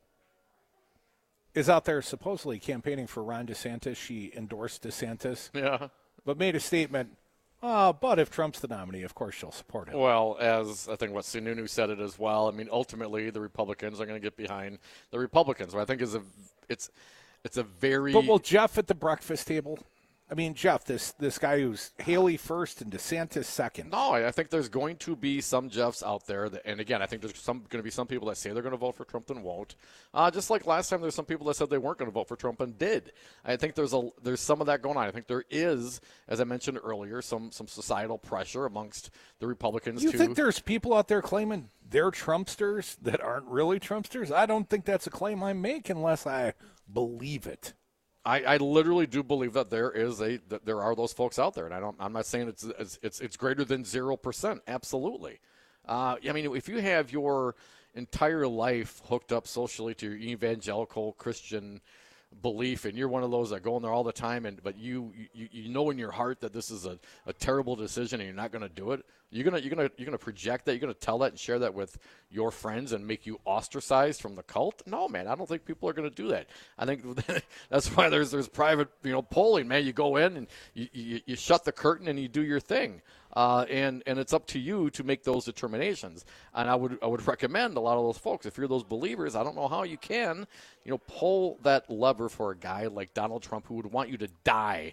is out there supposedly campaigning for Ron DeSantis. She endorsed DeSantis. Yeah. But made a statement, uh, but if Trump's the nominee, of course she'll support him. Well, as I think what Sununu said it as well, I mean, ultimately the Republicans are going to get behind the Republicans. What I think is a it's it's a very But will Jeff at the breakfast table? I mean, Jeff, this this guy who's Haley first and DeSantis second. No, I think there's going to be some Jeffs out there. That, and again, I think there's some going to be some people that say they're going to vote for Trump and won't. Uh, just like last time, there's some people that said they weren't going to vote for Trump and did. I think there's a there's some of that going on. I think there is, as I mentioned earlier, some some societal pressure amongst the Republicans. You to, think there's people out there claiming they're Trumpsters that aren't really Trumpsters? I don't think that's a claim I make unless I believe it. I, I literally do believe that there is a that there are those folks out there, and I don't. I'm not saying it's it's it's, it's greater than zero percent. Absolutely. Uh, I mean, if you have your entire life hooked up socially to your evangelical Christian belief, and you're one of those that go in there all the time, and but you you, you know in your heart that this is a, a terrible decision, and you're not going to do it. You're gonna you're gonna you're gonna project that. You're gonna tell that and share that with your friends and make you ostracized from the cult. No, man, I don't think people are gonna do that. I think that's why there's there's private you know polling. Man, you go in and you you, you shut the curtain and you do your thing. Uh, and and it's up to you to make those determinations. And I would I would recommend a lot of those folks, if you're those believers, I don't know how you can, you know, pull that lever for a guy like Donald Trump who would want you to die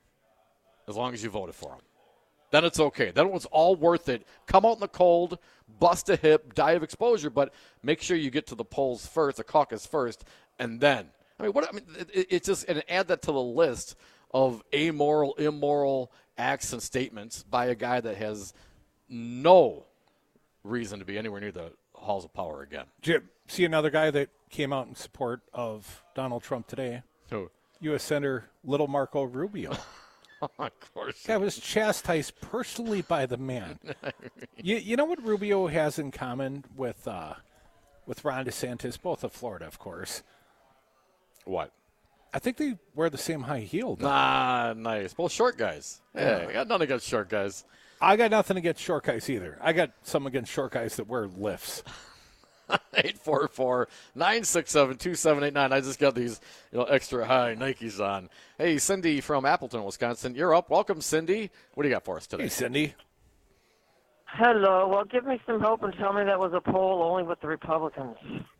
as long as you voted for him. Then it's okay. Then it's all worth it. Come out in the cold, bust a hip, die of exposure, but make sure you get to the polls first, the caucus first, and then. I mean, what I mean, it, it's just and add that to the list of amoral, immoral acts and statements by a guy that has no reason to be anywhere near the halls of power again. Jim, see another guy that came out in support of Donald Trump today? Who? U S Senator Little Marco Rubio. Of course. Guy was chastised personally by the man. you, you know what Rubio has in common with uh, with Ron DeSantis, both of Florida, of course? What? I think they wear the same high heel. Ah, nice. Both short guys. Yeah, I got nothing against short guys. I got nothing against short guys either. I got some against short guys that wear lifts. eight four four, nine six seven, two seven eight nine. I just got these you know, extra high Nikes on. Hey, Cindy from Appleton, Wisconsin. You're up. Welcome, Cindy. What do you got for us today? Hey, Cindy. Hello. Well, give me some hope and tell me that was a poll only with the Republicans.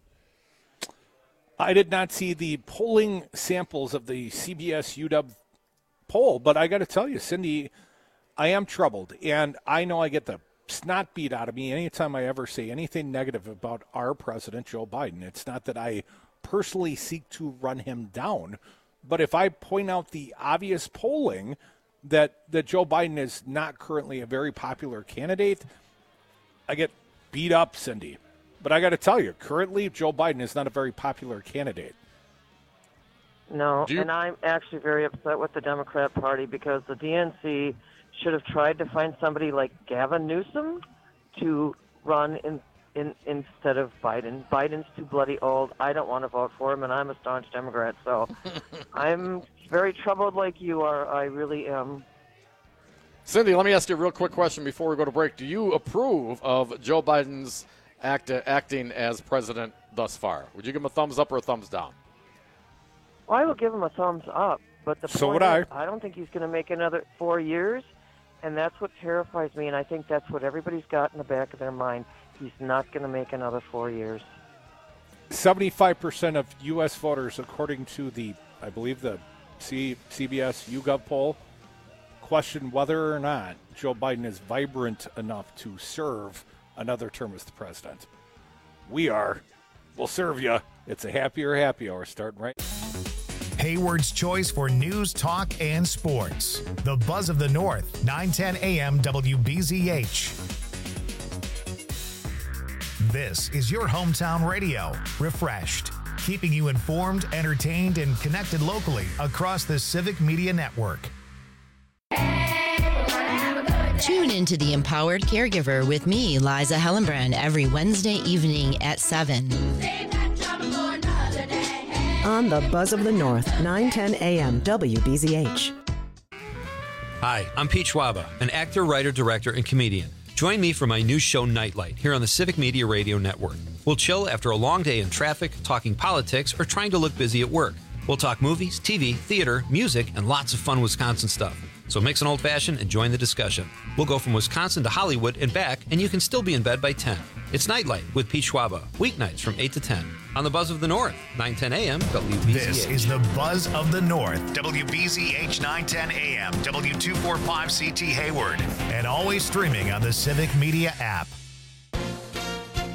I did not see the polling samples of the C B S U W poll, but I got to tell you, Cindy, I am troubled. And I know I get the snot beat out of me anytime I ever say anything negative about our president, Joe Biden. It's not that I personally seek to run him down, but if I point out the obvious polling that, that Joe Biden is not currently a very popular candidate, I get beat up, Cindy. But I got to tell you, currently Joe Biden is not a very popular candidate. No, you- and I'm actually very upset with the Democrat Party because the D N C should have tried to find somebody like Gavin Newsom to run in, in instead of Biden. Biden's too bloody old. I don't want to vote for him, and I'm a staunch Democrat. So I'm very troubled like you are. I really am. Cindy, let me ask you a real quick question before we go to break. Do you approve of Joe Biden's act, uh, acting as president thus far? Would you give him a thumbs up or a thumbs down? Well, I will give him a thumbs up. But the so point would I. is, I don't think he's going to make another four years, and that's what terrifies me, and I think that's what everybody's got in the back of their mind. He's not going to make another four years. seventy-five percent of U S voters, according to the, I believe, the C- CBS YouGov poll, question whether or not Joe Biden is vibrant enough to serve another term as the president. We are. We'll serve you. It's a happier happy hour starting right Hayward's choice for news, talk, and sports. The Buzz of the North, nine ten a.m. W B Z H. This is your hometown radio, refreshed, keeping you informed, entertained, and connected locally across the Civic Media Network. Tune into The Empowered Caregiver with me, Liza Hellenbrand, every Wednesday evening at seven. on the Buzz of the North, nine ten A M W B Z H. Hi, I'm Pete Schwaba, an actor, writer, director, and comedian. Join me for my new show, Nightlight, here on the Civic Media Radio Network. We'll chill after a long day in traffic, talking politics, or trying to look busy at work. We'll talk movies, T V, theater, music, and lots of fun Wisconsin stuff. So mix an old-fashioned and join the discussion. We'll go from Wisconsin to Hollywood and back, and you can still be in bed by ten. It's Nightlight with Pete Schwaba, weeknights from eight to ten. On the Buzz of the North, nine ten A M W B Z H. This is the Buzz of the North, W B Z H nine ten A M, W two forty-five C T Hayward, and always streaming on the Civic Media app.